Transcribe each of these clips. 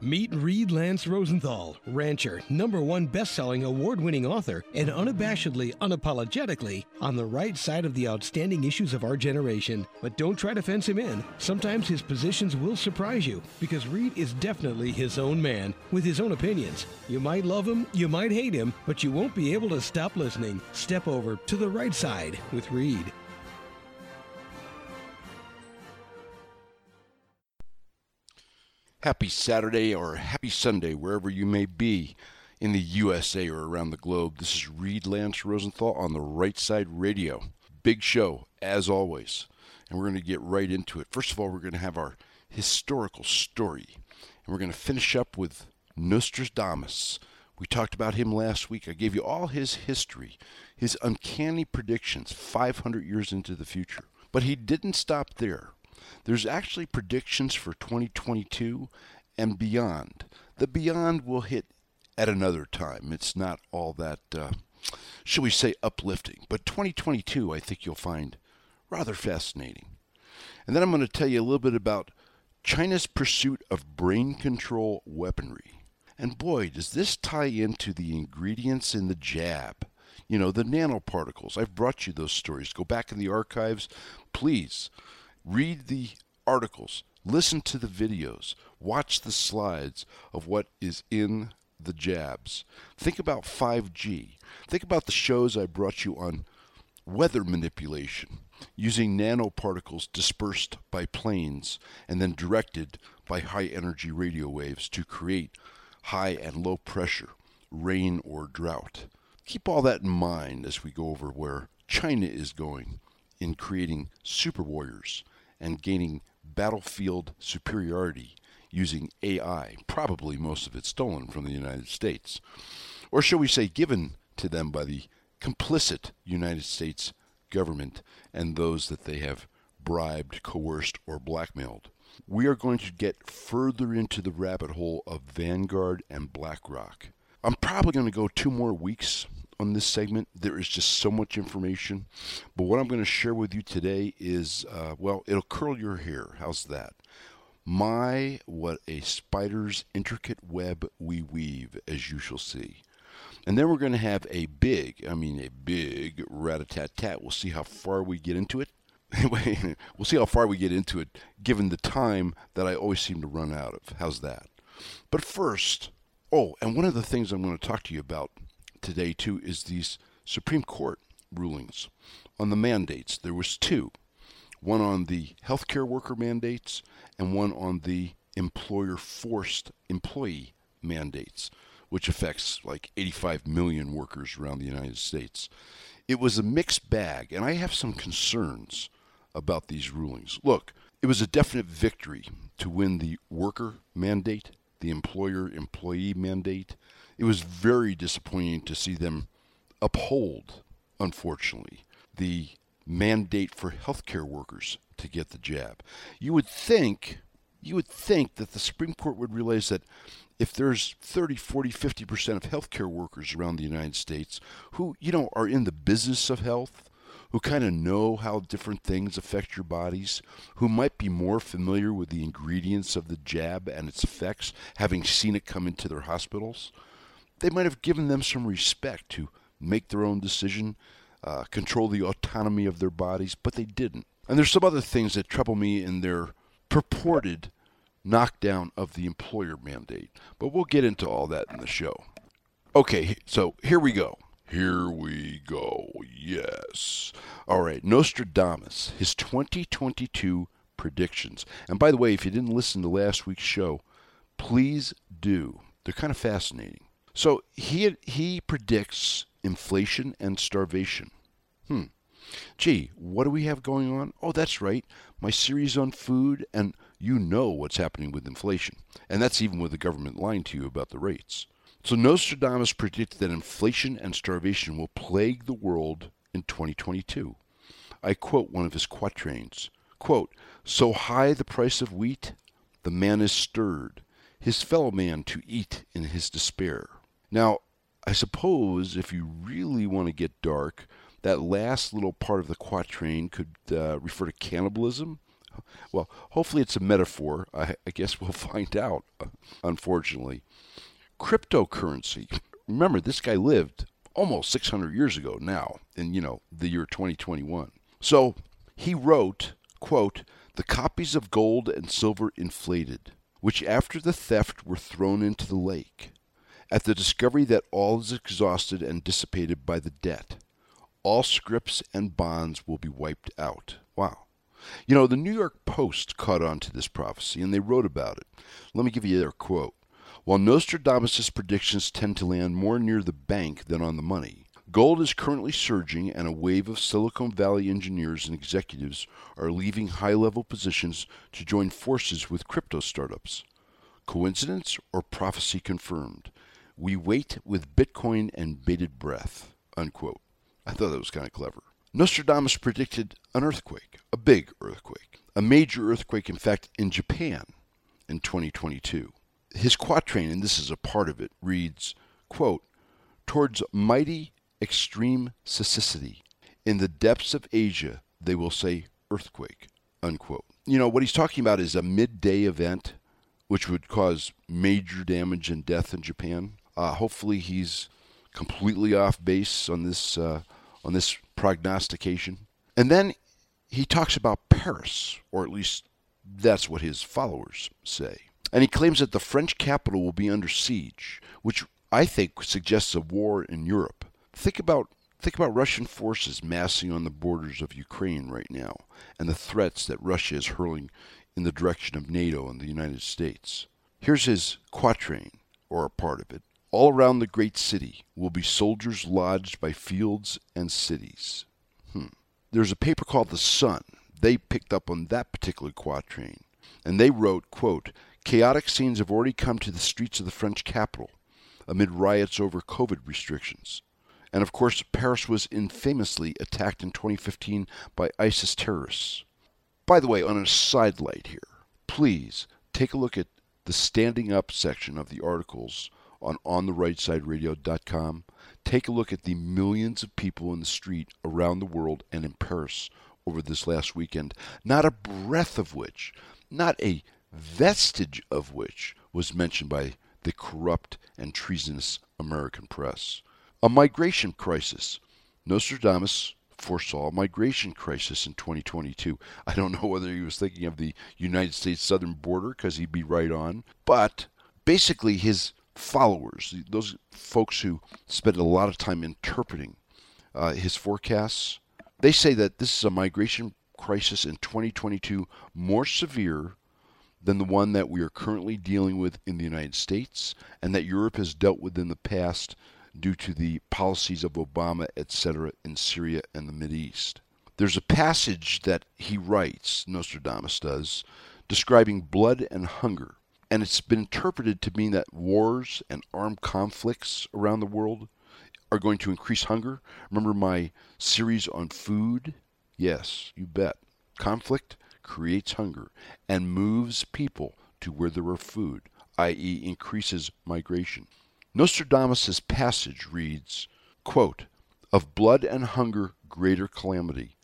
Meet Reed Lance Rosenthal, rancher, #1 best-selling, award-winning author, and unabashedly, unapologetically on the right side of the outstanding issues of our generation. But don't try to fence him in. Sometimes his positions will surprise you, because Reed is definitely his own man, with his own opinions. You might love him, you might hate him, but you won't be able to stop listening. Step over to the right side with Reed. Happy Saturday or happy Sunday, wherever you may be in the USA or around the globe. This is Reed Lance Rosenthal on the Right Side Radio. Big show, as always, and we're going to get right into it. First of all, we're going to have our historical story, and we're going to finish up with Nostradamus. We talked about him last week. I gave you all his history, his uncanny predictions 500 years into the future. But he didn't stop there. There's actually predictions for 2022 and beyond. The beyond will hit at another time. It's not all that, shall we say, uplifting. But 2022, I think you'll find rather fascinating. And then I'm going to tell you a little bit about China's pursuit of brain control weaponry. And boy, does this tie into the ingredients in the jab. You know, the nanoparticles. I've brought you those stories. Go back in the archives. Please read the articles, listen to the videos, watch the slides of what is in the jabs. Think about 5G. Think about the shows I brought you on weather manipulation, using nanoparticles dispersed by planes and then directed by high-energy radio waves to create high and low pressure, rain or drought. Keep all that in mind as we go over where China is going in creating super warriors and gaining battlefield superiority using AI, probably most of it stolen from the United States. Or shall we say given to them by the complicit United States government and those that they have bribed, coerced, or blackmailed. We are going to get further into the rabbit hole of Vanguard and BlackRock. I'm probably going to go 2 more weeks on this segment. There is just so much information. But what I'm going to share with you today is, well, it'll curl your hair. How's that? My, what a spider's intricate web we weave, as you shall see. And then we're going to have a big rat-a-tat-tat. We'll see how far we get into it. We'll see how far we get into it, given the time that I always seem to run out of. How's that? But first, and one of the things I'm going to talk to you about today, too, is these Supreme Court rulings on the mandates. There was 2. One on the healthcare worker mandates and one on the employer-forced employee mandates, which affects like 85 million workers around the United States. It was a mixed bag, and I have some concerns about these rulings. Look, it was a definite victory to win the worker mandate, the employer-employee mandate. It was very disappointing to see them uphold, unfortunately, the mandate for healthcare workers to get the jab. You would think that the Supreme Court would realize that if there's 30, 40, 50% of healthcare workers around the United States who, are in the business of health, who kind of know how different things affect your bodies, who might be more familiar with the ingredients of the jab and its effects, having seen it come into their hospitals, they might have given them some respect to make their own decision, control the autonomy of their bodies, but they didn't. And there's some other things that trouble me in their purported knockdown of the employer mandate. But we'll get into all that in the show. Okay, so here we go. Yes. All right, Nostradamus, his 2022 predictions. And by the way, if you didn't listen to last week's show, please do. They're kind of fascinating. So he predicts inflation and starvation. Gee, what do we have going on? Oh, that's right. My series on food, and you know what's happening with inflation. And that's even with the government lying to you about the rates. So Nostradamus predicted that inflation and starvation will plague the world in 2022. I quote one of his quatrains. Quote, "So high the price of wheat, the man is stirred, his fellow man to eat in his despair." Now, I suppose if you really want to get dark, that last little part of the quatrain could refer to cannibalism, Well, hopefully it's a metaphor. I guess we'll find out, unfortunately. Cryptocurrency. Remember, this guy lived almost 600 years ago now, in, the year 2021. So he wrote, quote, "The copies of gold and silver inflated, which after the theft were thrown into the lake. At the discovery that all is exhausted and dissipated by the debt, all scrips and bonds will be wiped out." Wow. The New York Post caught on to this prophecy, and they wrote about it. Let me give you their quote. "While Nostradamus' predictions tend to land more near the bank than on the money, gold is currently surging, and a wave of Silicon Valley engineers and executives are leaving high-level positions to join forces with crypto startups. Coincidence or prophecy confirmed? We wait with Bitcoin and bated breath," unquote. I thought that was kind of clever. Nostradamus predicted an earthquake, a big earthquake, a major earthquake, in fact, in Japan in 2022. His quatrain, and this is a part of it, reads, quote, "Towards mighty extreme cecity, in the depths of Asia, they will say earthquake," unquote. What he's talking about is a midday event which would cause major damage and death in Japan. Hopefully he's completely off base on this prognostication. And then he talks about Paris, or at least that's what his followers say. And he claims that the French capital will be under siege, which I think suggests a war in Europe. Think about Russian forces massing on the borders of Ukraine right now, and the threats that Russia is hurling in the direction of NATO and the United States. Here's his quatrain, or a part of it. "All around the great city will be soldiers lodged by fields and cities." There's a paper called The Sun. They picked up on that particular quatrain, and they wrote, quote, "Chaotic scenes have already come to the streets of the French capital amid riots over COVID restrictions. And of course, Paris was infamously attacked in 2015 by ISIS terrorists." By the way, on a sidelight here, please take a look at the standing up section of the articles on ontherightsideradio.com. Take a look at the millions of people in the street around the world and in Paris over this last weekend, not a breath of which, not a vestige of which was mentioned by the corrupt and treasonous American press. A migration crisis. Nostradamus foresaw a migration crisis in 2022. I don't know whether he was thinking of the United States southern border, because he'd be right on, but basically his followers, those folks who spend a lot of time interpreting his forecasts, they say that this is a migration crisis in 2022 more severe than the one that we are currently dealing with in the United States, and that Europe has dealt with in the past due to the policies of Obama, etc., in Syria and the Mideast. There's a passage that he writes, Nostradamus does, describing blood and hunger. And it's been interpreted to mean that wars and armed conflicts around the world are going to increase hunger. Remember my series on food? Yes, you bet. Conflict creates hunger and moves people to where there are food, i.e. increases migration. Nostradamus' passage reads, quote, "Of blood and hunger greater calamity,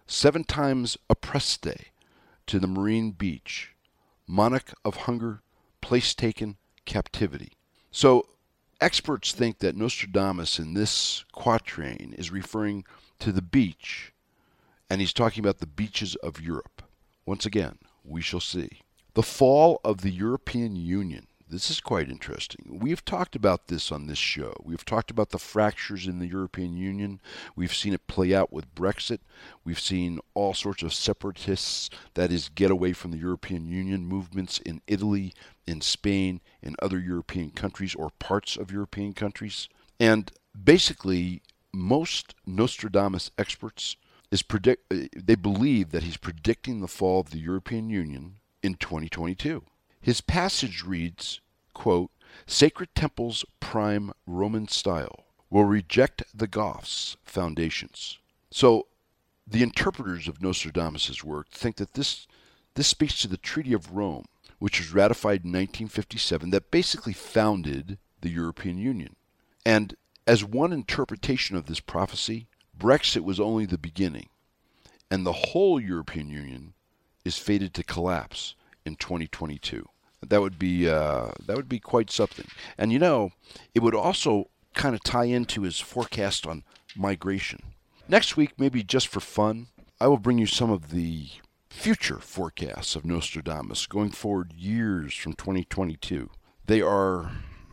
7 times oppreste to the marine beach, monarch of hunger, place taken, captivity." So experts think that Nostradamus in this quatrain is referring to the beach, and he's talking about the beaches of Europe. Once again, we shall see. The fall of the European Union. This is quite interesting. We've talked about this on this show. We've talked about the fractures in the European Union. We've seen it play out with Brexit. We've seen all sorts of separatists, that is, get away from the European Union movements in Italy, in Spain, in other European countries or parts of European countries. And basically, most Nostradamus experts they believe that he's predicting the fall of the European Union in 2022. His passage reads, quote, "Sacred temples prime Roman style will reject the Goths' foundations." So the interpreters of Nostradamus' work think that this speaks to the Treaty of Rome, which was ratified in 1957, that basically founded the European Union. And as one interpretation of this prophecy, Brexit was only the beginning, and the whole European Union is fated to collapse in 2022. That would be quite something. And it would also kind of tie into his forecast on migration. Next week, maybe just for fun, I will bring you some of the future forecasts of Nostradamus going forward years from 2022. They are,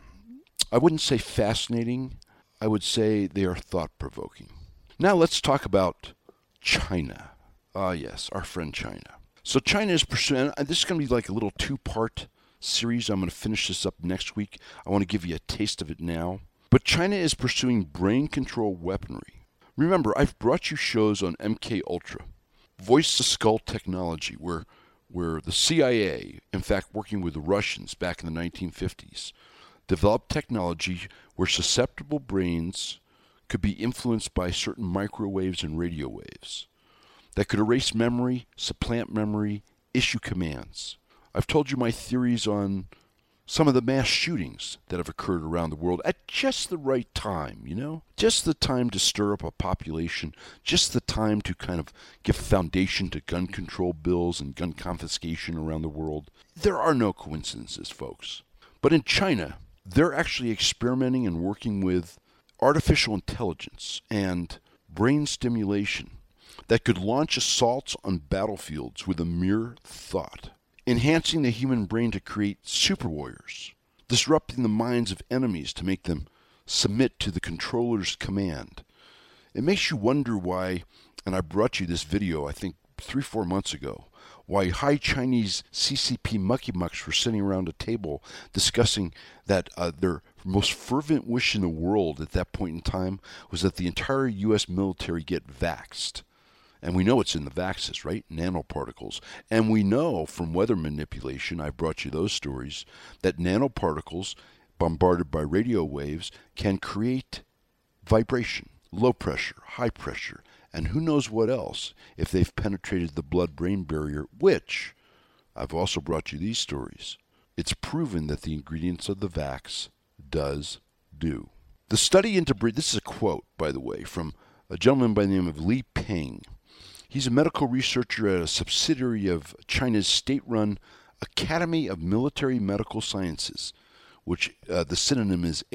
I wouldn't say fascinating, I would say they are thought-provoking. Now let's talk about China. Ah, yes, our friend China. So China is pursuing, and this is going to be like a little two-part series. I'm going to finish this up next week. I want to give you a taste of it now. But China is pursuing brain control weaponry. Remember, I've brought you shows on MK Ultra, voice-to-skull technology, where the CIA, in fact working with the Russians back in the 1950s, developed technology where susceptible brains could be influenced by certain microwaves and radio waves that could erase memory, supplant memory, issue commands. I've told you my theories on some of the mass shootings that have occurred around the world at just the right time, just the time to stir up a population, just the time to kind of give foundation to gun control bills and gun confiscation around the world. There are no coincidences, folks. But in China, they're actually experimenting and working with artificial intelligence and brain stimulation that could launch assaults on battlefields with a mere thought, enhancing the human brain to create super warriors, disrupting the minds of enemies to make them submit to the controller's command. It makes you wonder why, and I brought you this video, I think 3-4 months ago, why high Chinese CCP mucky mucks were sitting around a table discussing that their most fervent wish in the world at that point in time was that the entire U.S. military get vaxxed. And we know it's in the vaxes, right? Nanoparticles. And we know from weather manipulation, I brought you those stories, that nanoparticles bombarded by radio waves can create vibration, low pressure, high pressure, and who knows what else if they've penetrated the blood-brain barrier, which I've also brought you these stories. It's proven that the ingredients of the vax does do. The study into this is a quote, by the way, from a gentleman by the name of Li Peng. He's a medical researcher at a subsidiary of China's state-run Academy of Military Medical Sciences, which the synonym is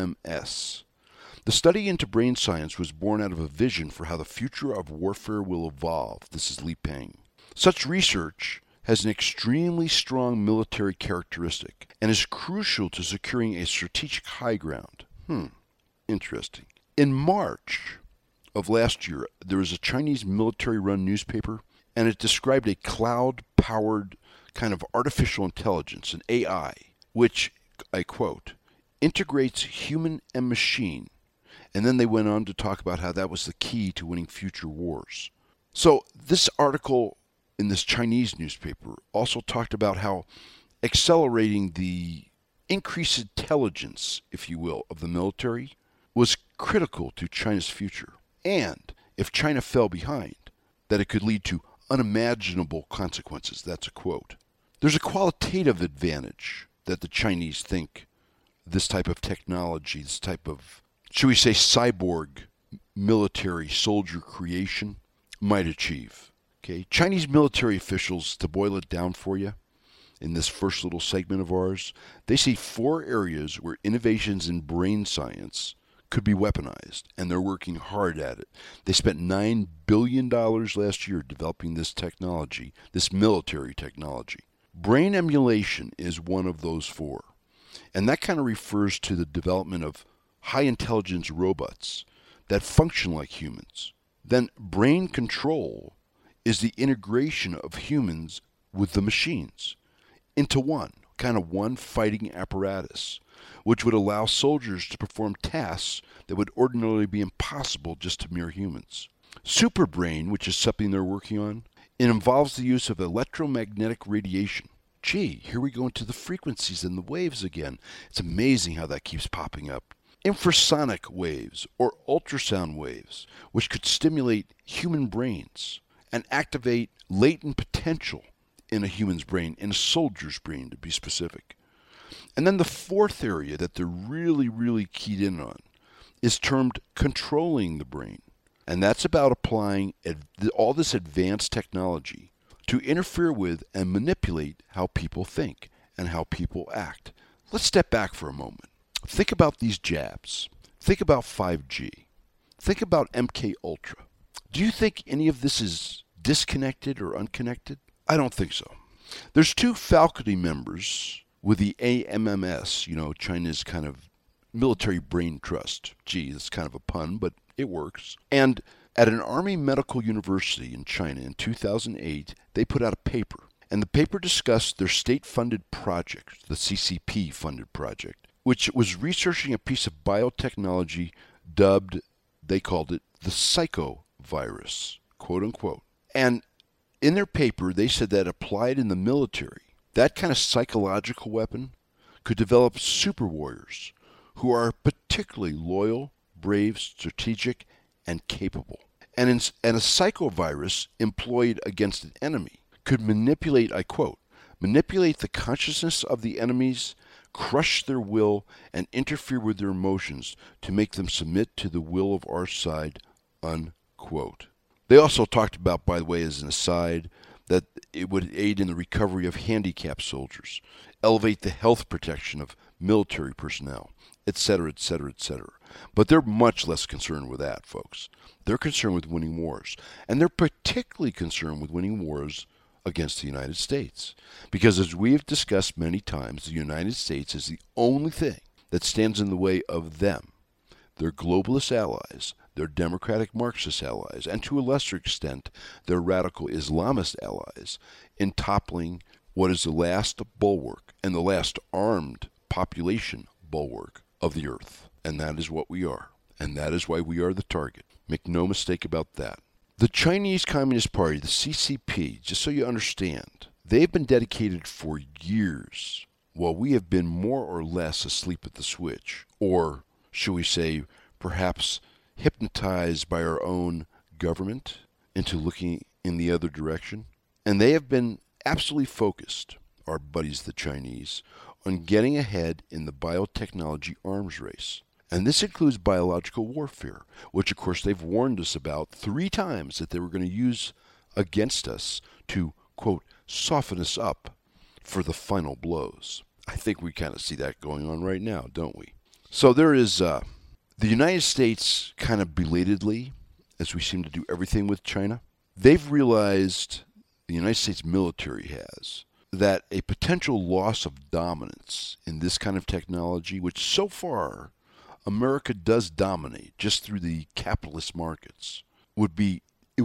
AMMS. The study into brain science was born out of a vision for how the future of warfare will evolve. This is Li Peng. Such research has an extremely strong military characteristic and is crucial to securing a strategic high ground. Interesting. In March of last year, there was a Chinese military-run newspaper, and it described a cloud-powered kind of artificial intelligence, an AI, which, I quote, integrates human and machine. And then they went on to talk about how that was the key to winning future wars. So this article in this Chinese newspaper also talked about how accelerating the increased intelligence, if you will, of the military was critical to China's future. And if China fell behind, that it could lead to unimaginable consequences. That's a quote. There's a qualitative advantage that the Chinese think this type of technology, this type of, should we say, cyborg military soldier creation might achieve. Okay, Chinese military officials, to boil it down for you, in this first little segment of ours, they see 4 areas where innovations in brain science could be weaponized, and they're working hard at it. They spent $9 billion last year developing this technology, this military technology. Brain emulation is one of those 4, and that kind of refers to the development of high-intelligence robots that function like humans. Then brain control is the integration of humans with the machines into one fighting apparatus, which would allow soldiers to perform tasks that would ordinarily be impossible just to mere humans. Superbrain, which is something they're working on, it involves the use of electromagnetic radiation. Gee, here we go into the frequencies and the waves again. It's amazing how that keeps popping up. Infrasonic waves or ultrasound waves, which could stimulate human brains and activate latent potential in a human's brain, in a soldier's brain to be specific. And then the 4th area that they're really, really keyed in on is termed controlling the brain. And that's about applying all this advanced technology to interfere with and manipulate how people think and how people act. Let's step back for a moment. Think about these jabs. Think about 5G. Think about MK Ultra. Do you think any of this is disconnected or unconnected? I don't think so. There's two faculty members with the AMMS, China's kind of military brain trust. Gee, it's kind of a pun, but it works. And at an Army Medical University in China in 2008, they put out a paper. And the paper discussed their state-funded project, the CCP-funded project, which was researching a piece of biotechnology dubbed, they called it, the psychovirus, quote unquote. And in their paper, they said that applied in the military, that kind of psychological weapon could develop super warriors who are particularly loyal, brave, strategic, and capable. And a psychovirus employed against an enemy could manipulate, I quote, manipulate the consciousness of the enemies, crush their will, and interfere with their emotions to make them submit to the will of our side, unquote. They also talked about, by the way, as an aside, that it would aid in the recovery of handicapped soldiers, elevate the health protection of military personnel, etc., etc., etc. But they're much less concerned with that, folks. They're concerned with winning wars. And they're particularly concerned with winning wars against the United States. Because as we have discussed many times, the United States is the only thing that stands in the way of them, their globalist allies, their democratic Marxist allies, and to a lesser extent, their radical Islamist allies, in toppling what is the last bulwark and the last armed population bulwark of the earth. And that is what we are. And that is why we are the target. Make no mistake about that. The Chinese Communist Party, the CCP, just so you understand, they've been dedicated for years, while we have been more or less asleep at the switch, or, shall we say, perhaps hypnotized by our own government into looking in the other direction. And they have been absolutely focused, our buddies the Chinese, on getting ahead in the biotechnology arms race. And this includes biological warfare, which of course they've warned us about 3 times that they were going to use against us to, quote, soften us up for the final blows. I think we kind of see that going on right now, don't we? So there is the United States kind of belatedly, as we seem to do everything with China, they've realized, the United States military has, that a potential loss of dominance in this kind of technology, which so far America does dominate just through the capitalist markets, would be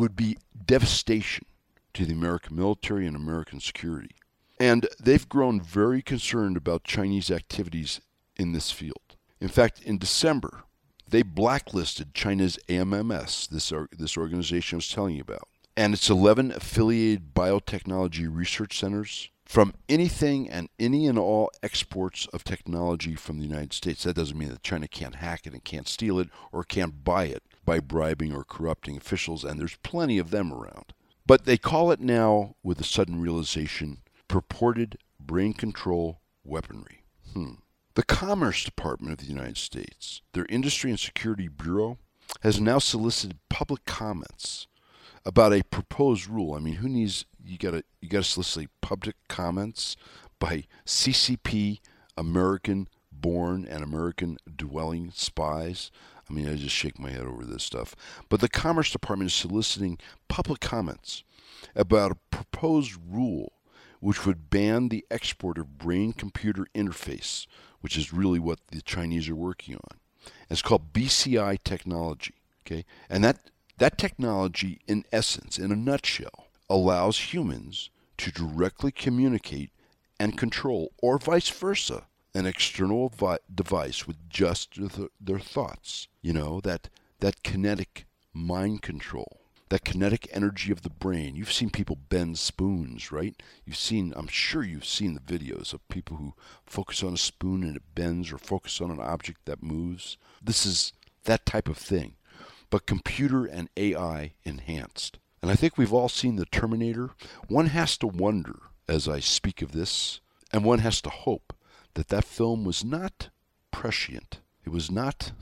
devastation to the American military and American security. And they've grown very concerned about Chinese activities in this field. In fact, in December, they blacklisted China's AMMS, this organization I was telling you about, and its 11 affiliated biotechnology research centers from anything and any and all exports of technology from the United States. That doesn't mean that China can't hack it and can't steal it or can't buy it by bribing or corrupting officials, and there's plenty of them around. But they call it now, with a sudden realization, purported brain control weaponry. The Commerce Department of the United States, their Industry and Security Bureau, has now solicited public comments about a proposed rule. I mean, who needs, you gotta solicit public comments by CCP, American-born and American-dwelling spies. I mean, I just shake my head over this stuff. But the Commerce Department is soliciting public comments about a proposed rule which would ban the export of brain-computer interface, which is really what the Chinese are working on. It's called BCI technology, okay? And that technology, in essence, in a nutshell, allows humans to directly communicate and control, or vice versa, an external device with just their thoughts. You know, that kinetic mind control, that kinetic energy of the brain. You've seen people bend spoons, right? I'm sure you've seen the videos of people who focus on a spoon and it bends, or focus on an object that moves. This is that type of thing, but computer and AI enhanced. And I think we've all seen The Terminator. One has to wonder, as I speak of this, and one has to hope that film was not prescient. It was not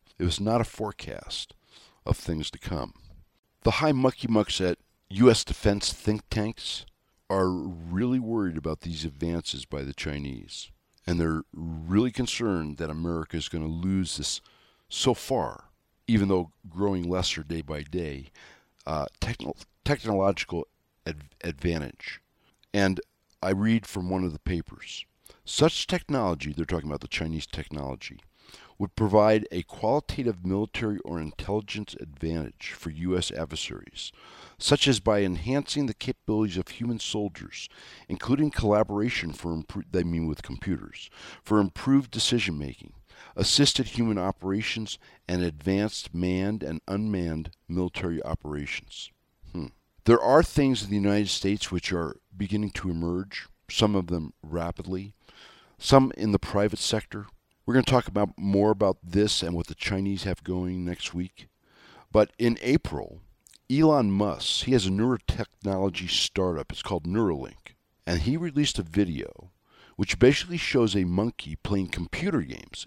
a forecast of things to come. The high mucky mucks at U.S. defense think tanks are really worried about these advances by the Chinese. And they're really concerned that America is going to lose this so far, even though growing lesser day by day, technological advantage. And I read from one of the papers, such technology, they're talking about the Chinese technology, would provide a qualitative military or intelligence advantage for U.S. adversaries, such as by enhancing the capabilities of human soldiers, including collaboration with computers, for improved decision-making, assisted human operations, and advanced manned and unmanned military operations. There are things in the United States which are beginning to emerge, some of them rapidly, some in the private sector. We're going to talk more about this and what the Chinese have going next week. But in April, Elon Musk, he has a neurotechnology startup. It's called Neuralink. And he released a video which basically shows a monkey playing computer games,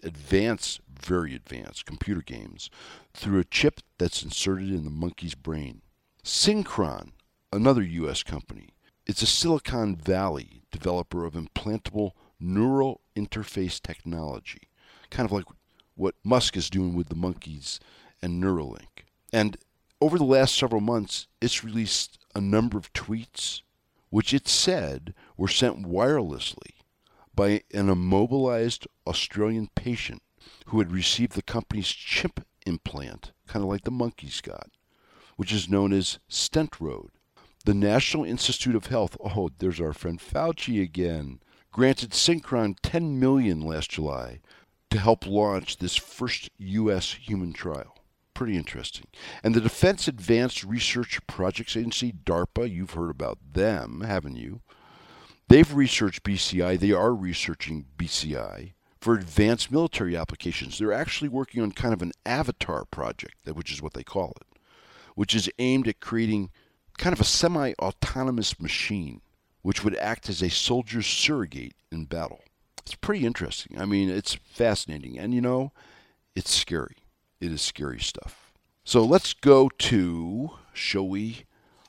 very advanced computer games, through a chip that's inserted in the monkey's brain. Synchron, another U.S. company, it's a Silicon Valley developer of implantable neural interface technology, kind of like what Musk is doing with the monkeys and Neuralink. And over the last several months, it's released a number of tweets, which it said were sent wirelessly by an immobilized Australian patient who had received the company's chip implant, kind of like the monkeys got, which is known as StentRoad. The National Institute of Health, there's our friend Fauci again, granted Synchron $10 million last July to help launch this first U.S. human trial. Pretty interesting. And the Defense Advanced Research Projects Agency, DARPA, you've heard about them, haven't you? They've researched BCI. They are researching BCI for advanced military applications. They're actually working on kind of an avatar project, which is what they call it, which is aimed at creating kind of a semi-autonomous machine which would act as a soldier's surrogate in battle. It's pretty interesting. I mean, it's fascinating. And, it's scary. It is scary stuff. So let's go to, shall we,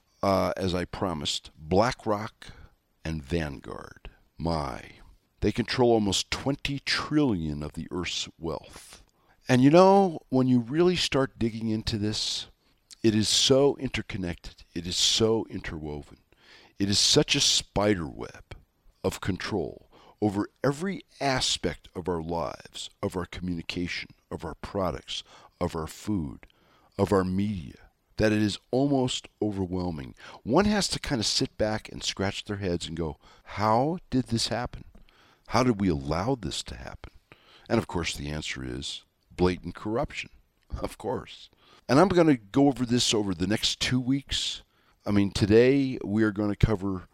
as I promised, BlackRock and Vanguard. They control almost 20 trillion of the Earth's wealth. And when you really start digging into this, it is so interconnected. It is so interwoven. It is such a spider web of control over every aspect of our lives, of our communication, of our products, of our food, of our media, that it is almost overwhelming. One has to kind of sit back and scratch their heads and go, how did this happen? How did we allow this to happen? And of course the answer is blatant corruption, of course. And I'm going to go over this over the next 2 weeks. I mean, today we are going to cover,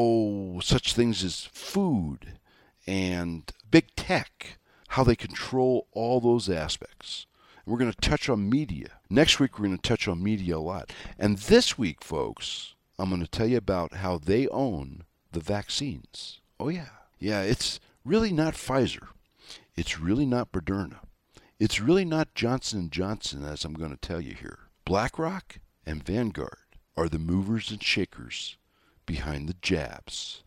such things as food and big tech, how they control all those aspects. And we're going to touch on media. Next week we're going to touch on media a lot. And this week, folks, I'm going to tell you about how they own the vaccines. Oh, yeah. Yeah, it's really not Pfizer. It's really not Moderna. It's really not Johnson & Johnson, as I'm going to tell you here. BlackRock and Vanguard are the movers and shakers behind the jabs.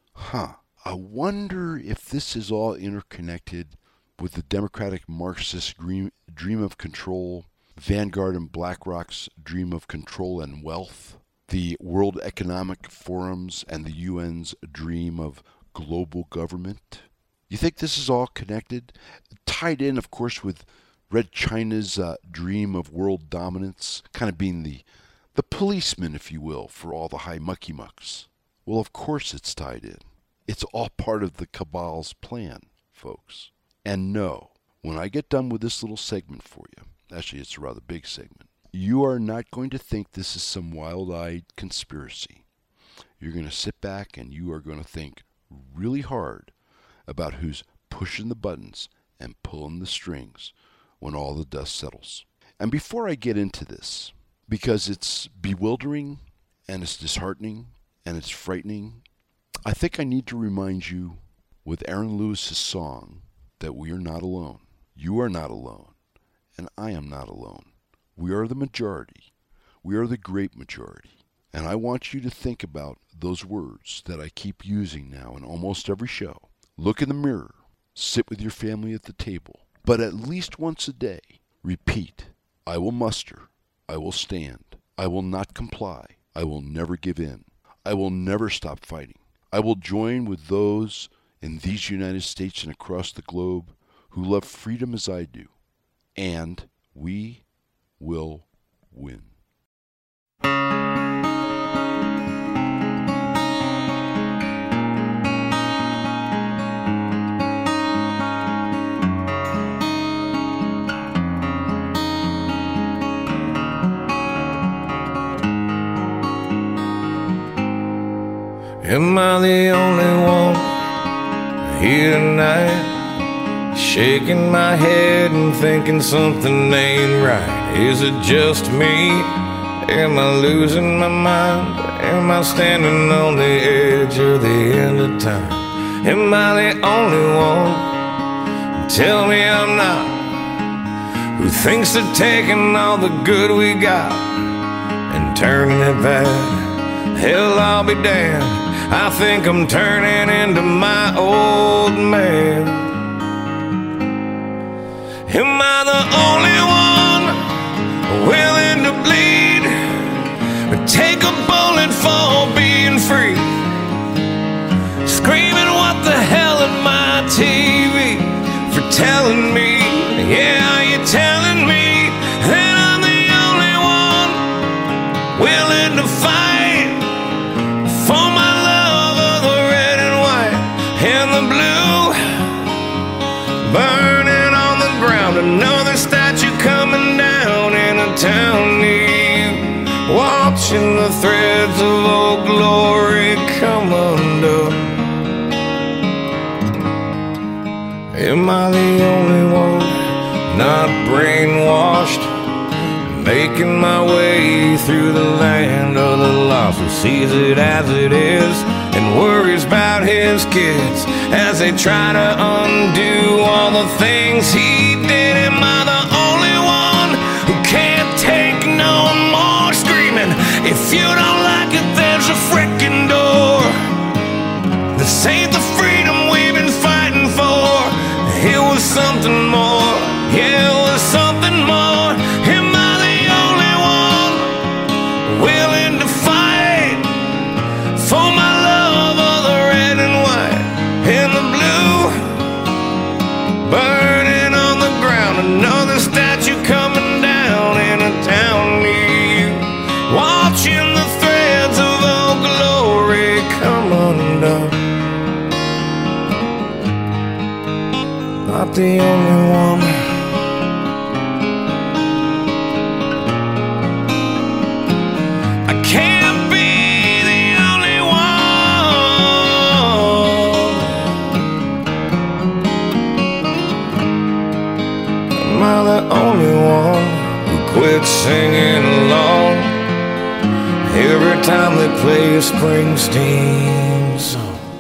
I wonder if this is all interconnected with the Democratic Marxist dream of control, Vanguard and BlackRock's dream of control and wealth, the World Economic Forum's and the UN's dream of global government. You think this is all connected? Tied in, of course, with Red China's dream of world dominance, kind of being the policeman, if you will, for all the high mucky-mucks. Well, of course it's tied in. It's all part of the cabal's plan, folks. And no, when I get done with this little segment for you, actually it's a rather big segment, you are not going to think this is some wild-eyed conspiracy. You're going to sit back and you are going to think really hard about who's pushing the buttons and pulling the strings when all the dust settles. And before I get into this, because it's bewildering and it's disheartening and it's frightening, I think I need to remind you with Aaron Lewis's song that we are not alone. You are not alone, and I am not alone. We are the majority. We are the great majority. And I want you to think about those words that I keep using now in almost every show. Look in the mirror, sit with your family at the table, but at least once a day, repeat, I will muster, I will stand, I will not comply, I will never give in, I will never stop fighting. I will join with those in these United States and across the globe who love freedom as I do, and we will win. Am I the only one here tonight, shaking my head and thinking something ain't right? Is it just me? Am I losing my mind? Am I standing on the edge of the end of time? Am I the only one? Tell me I'm not. Who thinks of taking all the good we got and turning it bad? Hell, I'll be damned. I think I'm turning into my old man. Am I the only one willing to bleed or take a bullet for being free? Screaming, what the hell am my TV for telling me? Yeah, you're telling me that I'm the only one willing to fight for my love of the red and white and the blue, burning on the ground. Another statue coming down in a town near you, watching the threads of old glory come undone. Am I the only one not brainwashed, making my way through the land of the lost, who sees it as it is and worries about his kids as they try to undo all the things he did? Am I the only one who can't take no more screaming? If you don't like it, there's a frickin' door. This ain't the freedom we've been fighting for. It was something more, yeah, it was something more. Am I the only one willing to fight for my love of the red and white and the blue, burning on the ground? Another statue coming down in a town near you, watching the threads of old glory come undone. Not the only one. I can't be the only one. Am I the only one who quit singing along every time they play a Springsteen song?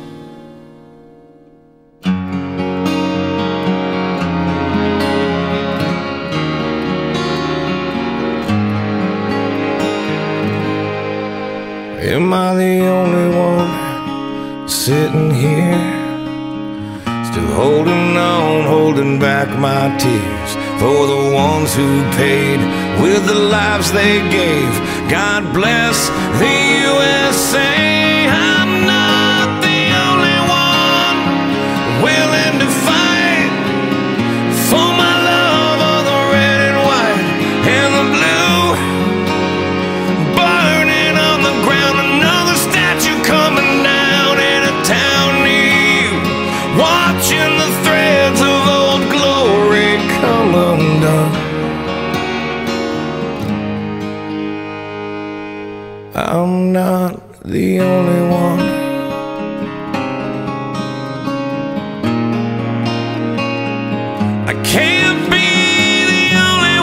Am I the only one sitting here, still holding on, holding back my tears for the ones who paid with the lives they gave? God bless the USA. I'm not the only one willing to fight for my love of the red and white and the blue, burning on the ground. Another statue coming down in a town near you, watching the threads of old glory come undone. I'm not the only one. I can't be the only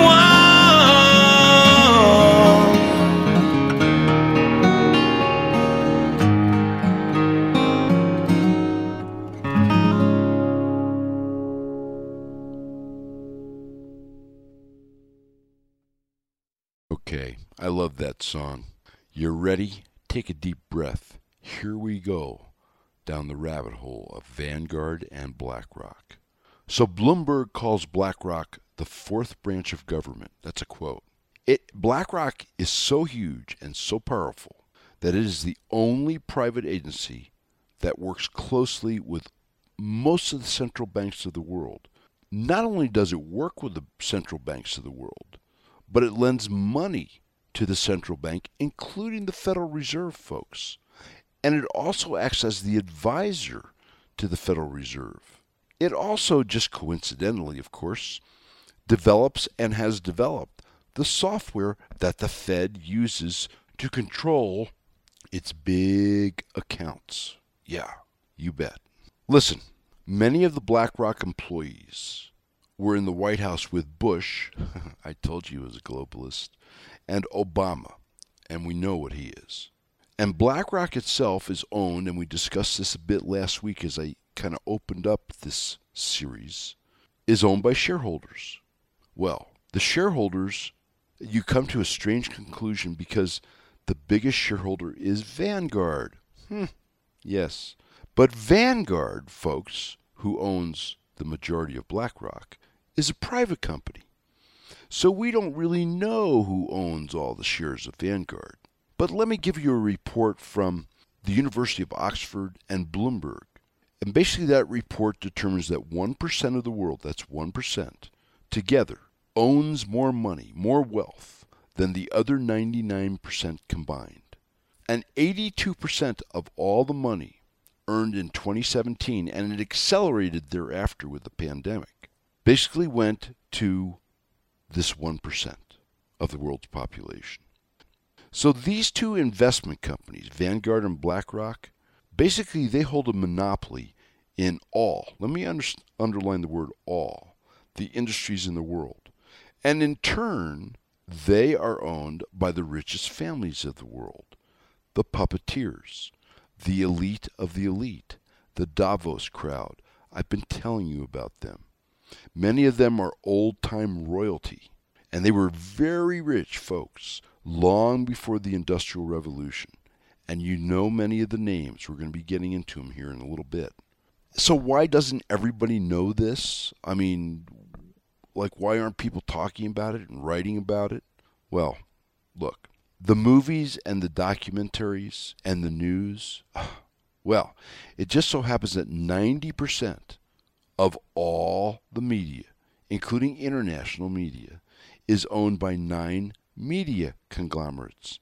Okay, I love that song. You're ready? Take a deep breath. here we go down the rabbit hole of Vanguard and BlackRock. So Bloomberg calls BlackRock the fourth branch of government. That's a quote. BlackRock is so huge and so powerful that it is the only private agency that works closely with most of the central banks of the world. Not only does it work with the central banks of the world, but it lends money to the central bank, including the Federal Reserve folks. And it also acts as the advisor to the Federal Reserve. It also, just coincidentally, of course, develops and has developed the software that the Fed uses to control its big accounts. Yeah, you bet. Listen, many of the BlackRock employees were in the White House with Bush, I told you he was a globalist, and Obama, and we know what he is. And BlackRock itself is owned, and we discussed this a bit last week as I kind of opened up this series, is owned by shareholders. Well, the shareholders, you come to a strange conclusion because the biggest shareholder is Vanguard. Yes. But Vanguard, folks, who owns the majority of BlackRock, is a private company. So we don't really know who owns all the shares of Vanguard. But let me give you a report from the University of Oxford and Bloomberg. And basically that report determines that 1% of the world, that's 1%, together owns more money, more wealth, than the other 99% combined. And 82% of all the money earned in 2017, and it accelerated thereafter with the pandemic, basically went to this 1% of the world's population. So these two investment companies, Vanguard and BlackRock, basically they hold a monopoly in all, let me underline the word all, the industries in the world. And in turn, they are owned by the richest families of the world, the puppeteers, the elite of the elite, the Davos crowd. I've been telling you about them. Many of them are old-time royalty, and they were very rich folks long before the Industrial Revolution. And you know many of the names. We're going to be getting into them here in a little bit. So why doesn't everybody know this? I mean, like, why aren't people talking about it and writing about it? Well, look, the movies and the documentaries and the news, well, it just so happens that 90% of all the media, including international media, is owned by 9 media conglomerates.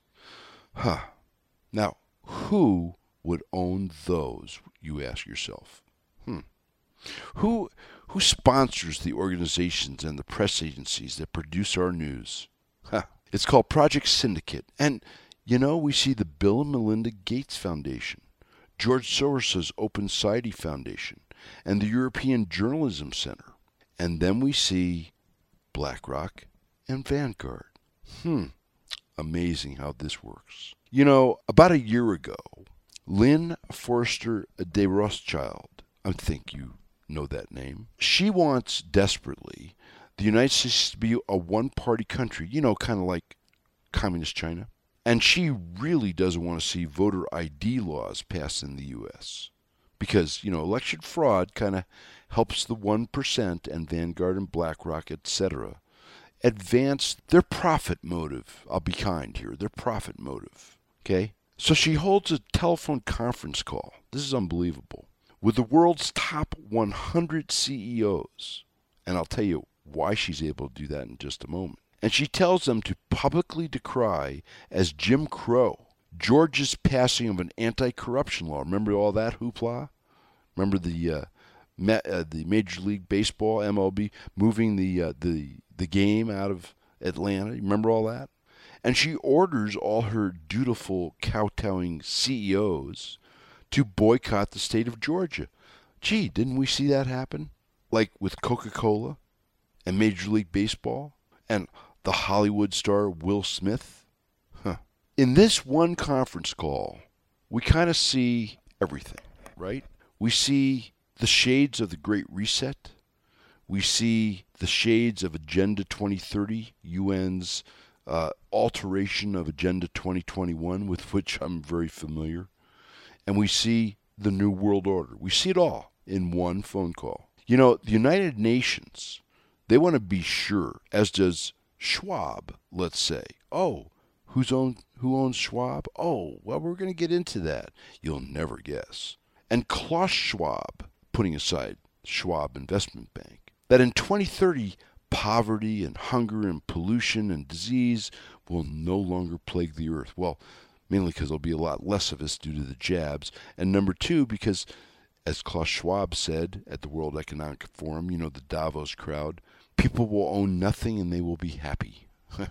Now, who would own those, you ask yourself? Who sponsors the organizations and the press agencies that produce our news? It's called Project Syndicate. And, you know, we see the Bill and Melinda Gates Foundation, George Soros' Open Society Foundation, and the European Journalism Center. And then we see BlackRock and Vanguard. Amazing how this works. You know, about a year ago, Lynn Forster de Rothschild, I think you know that name, she wants desperately the United States to be a one-party country, you know, kind of like communist China. And she really doesn't want to see voter ID laws passed in the U.S. because, you know, election fraud kind of helps the 1% and Vanguard and BlackRock, etc., advance their profit motive. I'll be kind here, their profit motive, okay? So she holds a telephone conference call, this is unbelievable, with the world's top 100 CEOs. And I'll tell you why she's able to do that in just a moment. And she tells them to publicly decry as Jim Crow Georgia's passing of an anti-corruption law. Remember all that hoopla? Remember the Major League Baseball, MLB, moving the game out of Atlanta? You remember all that? And she orders all her dutiful kowtowing CEOs to boycott the state of Georgia. Gee, didn't we see that happen? Like with Coca-Cola and Major League Baseball and the Hollywood star Will Smith? In this one conference call, we kind of see everything, right? We see the shades of the Great Reset. We see the shades of Agenda 2030, UN's alteration of Agenda 2021, with which I'm very familiar. and we see the New World Order. We see it all in one phone call. You know, the United Nations, they want to be sure, as does Schwab, let's say. Oh, who owns Schwab? Oh, well, we're going to get into that. You'll never guess. And Klaus Schwab, putting aside Schwab Investment Bank, that in 2030, poverty and hunger and pollution and disease will no longer plague the earth. Well, mainly because there'll be a lot less of us due to the jabs. And number two, because, as Klaus Schwab said at the World Economic Forum, you know, the Davos crowd, people will own nothing and they will be happy.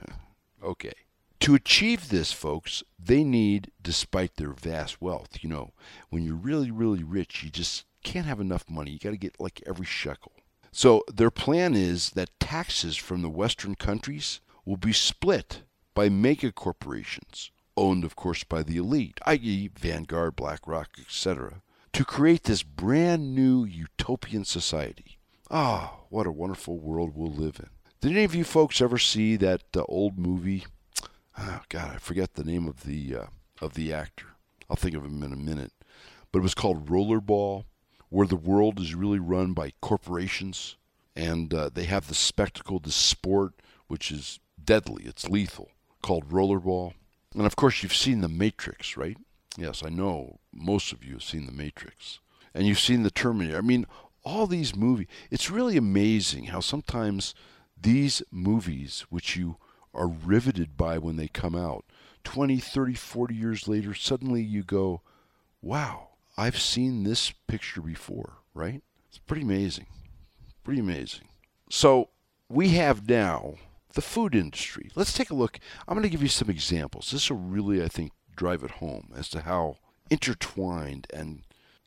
Okay. To achieve this, folks, they need, despite their vast wealth, you know, when you're really, really rich, you just can't have enough money. You got to get like every shekel. So their plan is that taxes from the Western countries will be split by mega corporations, owned, of course, by the elite, i.e. Vanguard, BlackRock, etc., to create this brand new utopian society. Ah, what a wonderful world we'll live in. Did any of you folks ever see that old movie? Oh, God, I forget the name of the actor. I'll think of him in a minute. But it was called Rollerball, where the world is really run by corporations, and they have the spectacle, the sport, which is deadly. It's lethal, called Rollerball. And, of course, you've seen The Matrix, right? Yes, I know most of you have seen The Matrix. And you've seen The Terminator. I mean, all these movies. It's really amazing how sometimes these movies, which you are riveted by when they come out, 20, 30, 40 years later, suddenly you go, wow, I've seen this picture before, right? It's pretty amazing. Pretty amazing. So we have now the food industry. Let's take a look. I'm going to give you some examples. This will really, I think, drive it home as to how intertwined and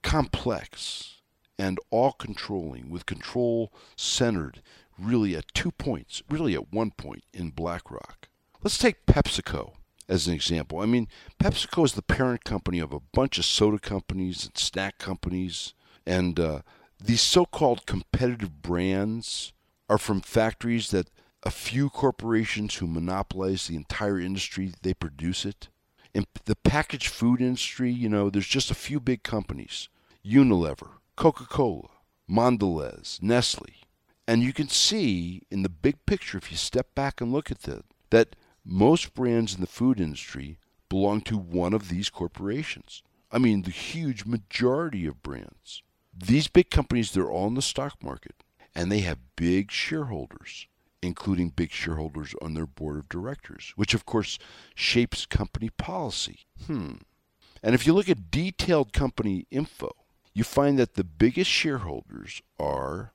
complex and all-controlling, with control centered really at 2 points, really at 1 point in BlackRock. Let's take PepsiCo as an example. I mean, PepsiCo is the parent company of a bunch of soda companies and snack companies, and these so-called competitive brands are from factories that a few corporations who monopolize the entire industry, they produce it. In the packaged food industry, you know, there's just a few big companies. Unilever, Coca-Cola, Mondelez, Nestle. And you can see in the big picture, if you step back and look at that most brands in the food industry belong to one of these corporations. I mean, the huge majority of brands. These big companies, they're all in the stock market, and they have big shareholders, including big shareholders on their board of directors, which, of course, shapes company policy. And if you look at detailed company info, you find that the biggest shareholders are,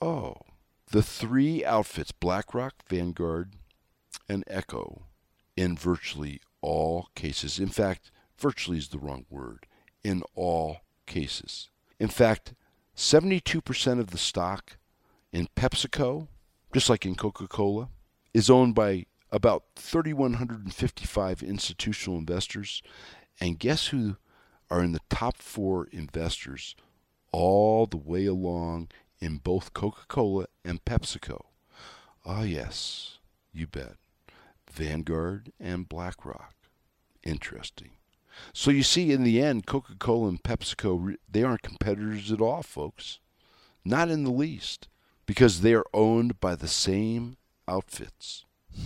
the three outfits, BlackRock, Vanguard, and Echo, in virtually all cases. In fact, virtually is the wrong word. In all cases. In fact, 72% of the stock in PepsiCo, just like in Coca-Cola, is owned by about 3,155 institutional investors. And guess who are in the top 4 investors all the way along in both Coca-Cola and PepsiCo? Ah, yes, you bet. Vanguard and BlackRock. Interesting. So you see, in the end, Coca-Cola and PepsiCo, they aren't competitors at all, folks. Not in the least. Because they are owned by the same outfits.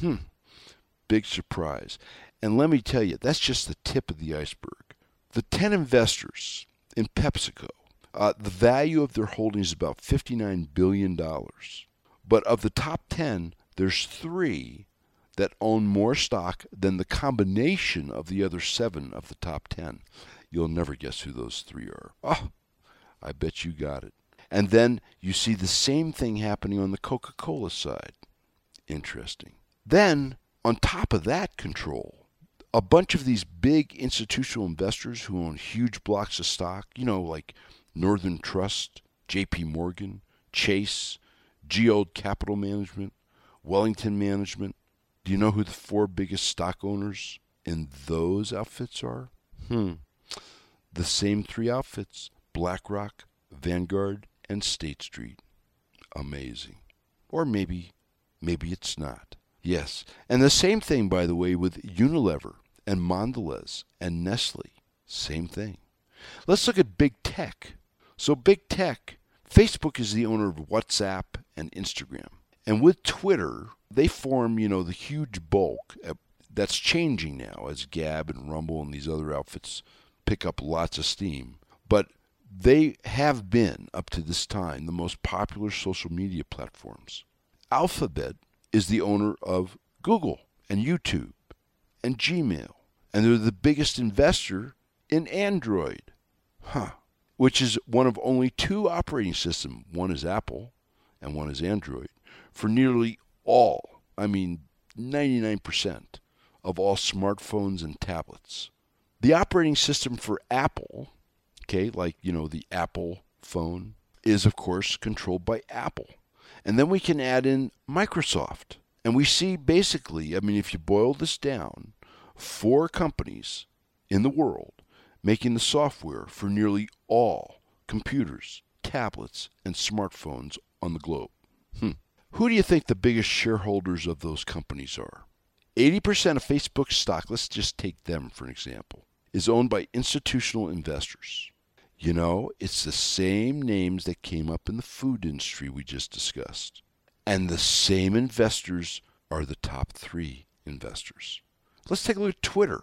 Big surprise. And let me tell you, that's just the tip of the iceberg. The 10 investors in PepsiCo, the value of their holdings is about $59 billion. But of the top 10, there's 3 that own more stock than the combination of the other 7 of the top 10. You'll never guess who those 3 are. Oh, I bet you got it. And then you see the same thing happening on the Coca-Cola side. Interesting. Then, on top of that control, a bunch of these big institutional investors who own huge blocks of stock, you know, like Northern Trust, J.P. Morgan, Chase, Geode Capital Management, Wellington Management. Do you know who the 4 biggest stock owners in those outfits are? The same 3 outfits, BlackRock, Vanguard, and State Street. Amazing. Or maybe it's not. Yes, and the same thing, by the way, with Unilever and Mondelez and Nestle. Same thing. Let's look at big tech. So big tech, Facebook is the owner of WhatsApp and Instagram. And with Twitter, they form, the huge bulk that's changing now as Gab and Rumble and these other outfits pick up lots of steam. But they have been, up to this time, the most popular social media platforms. Alphabet is the owner of Google and YouTube and Gmail. And they're the biggest investor in Android. Which is one of only two operating systems. One is Apple and one is Android. For nearly all, 99% of all smartphones and tablets. The operating system for Apple, the Apple phone, is of course controlled by Apple. And then we can add in Microsoft. And we see basically, if you boil this down, 4 companies in the world making the software for nearly all computers, tablets, and smartphones on the globe. Who do you think the biggest shareholders of those companies are? 80% of Facebook's stock, let's just take them for an example, is owned by institutional investors. It's the same names that came up in the food industry we just discussed. And the same investors are the top 3 investors. Let's take a look at Twitter.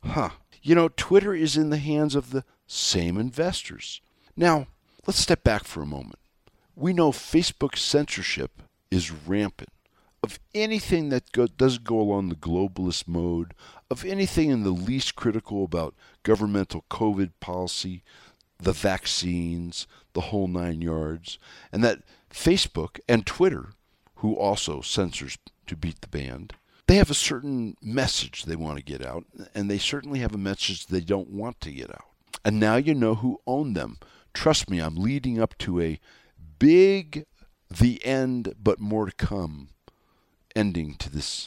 Twitter is in the hands of the same investors. Now, let's step back for a moment. We know Facebook censorship is rampant of anything that doesn't go along the globalist mode, of anything in the least critical about governmental COVID policy, the vaccines, the whole 9 yards, and that Facebook and Twitter, who also censors to beat the band, they have a certain message they want to get out, and they certainly have a message they don't want to get out. And now you know who owned them. Trust me, I'm leading up to a big, the end, but more to come ending to this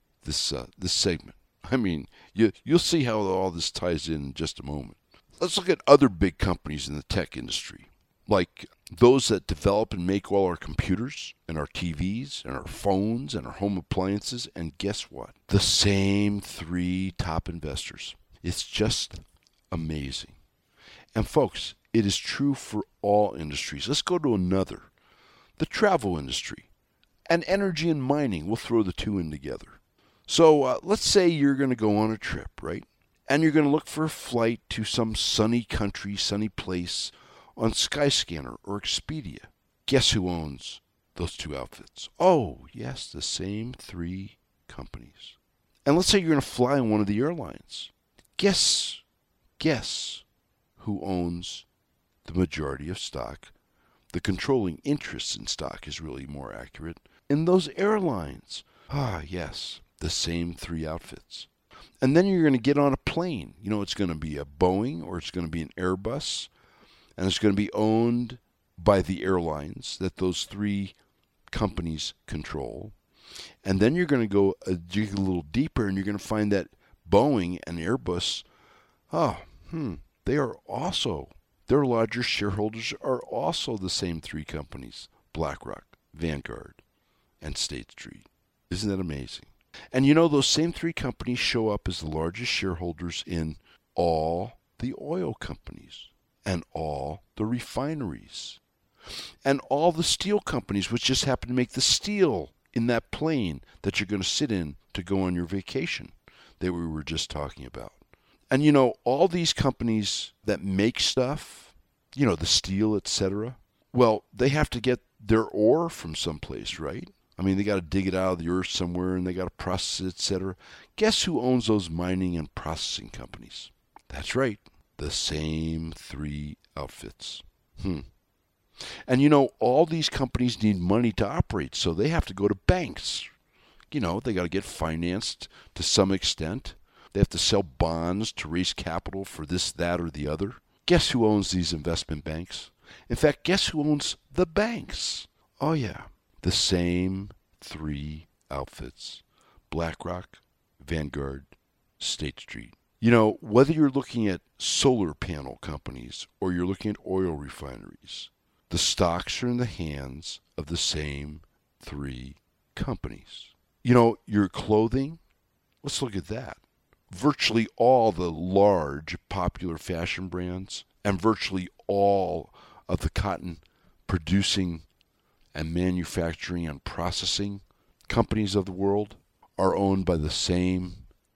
segment. You'll see how all this ties in just a moment. Let's look at other big companies in the tech industry, like those that develop and make all our computers and our TVs and our phones and our home appliances. And guess what? The same 3 top investors. It's just amazing. And folks, it is true for all industries. Let's go to another. The travel industry and energy and mining. We'll throw the 2 in together. So let's say you're going to go on a trip, right? And you're going to look for a flight to some sunny country, sunny place on Skyscanner or Expedia. Guess who owns those 2 outfits? Oh, yes, the same 3 companies. And let's say you're going to fly on one of the airlines. Guess who owns the majority of stock? The controlling interest in stock is really more accurate in those airlines. Yes, the same 3 outfits. And then you're going to get on a plane. It's going to be a Boeing or it's going to be an Airbus. And it's going to be owned by the airlines that those 3 companies control. And then you're going to go dig a little deeper and you're going to find that Boeing and Airbus, their larger shareholders are also the same 3 companies, BlackRock, Vanguard, and State Street. Isn't that amazing? And those same 3 companies show up as the largest shareholders in all the oil companies and all the refineries and all the steel companies, which just happen to make the steel in that plane that you're going to sit in to go on your vacation that we were just talking about. And all these companies that make stuff, the steel, etc., well, they have to get their ore from someplace, right? They got to dig it out of the earth somewhere and they got to process it, etc. Guess who owns those mining and processing companies? That's right, the same 3 outfits. And all these companies need money to operate, so they have to go to banks. They got to get financed to some extent. They have to sell bonds to raise capital for this, that, or the other. Guess who owns these investment banks? In fact, guess who owns the banks? Oh, yeah. The same 3 outfits. BlackRock, Vanguard, State Street. Whether you're looking at solar panel companies or you're looking at oil refineries, the stocks are in the hands of the same 3 companies. Your clothing, let's look at that. Virtually all the large popular fashion brands And virtually all of the cotton producing and manufacturing and processing companies of the world are owned by the same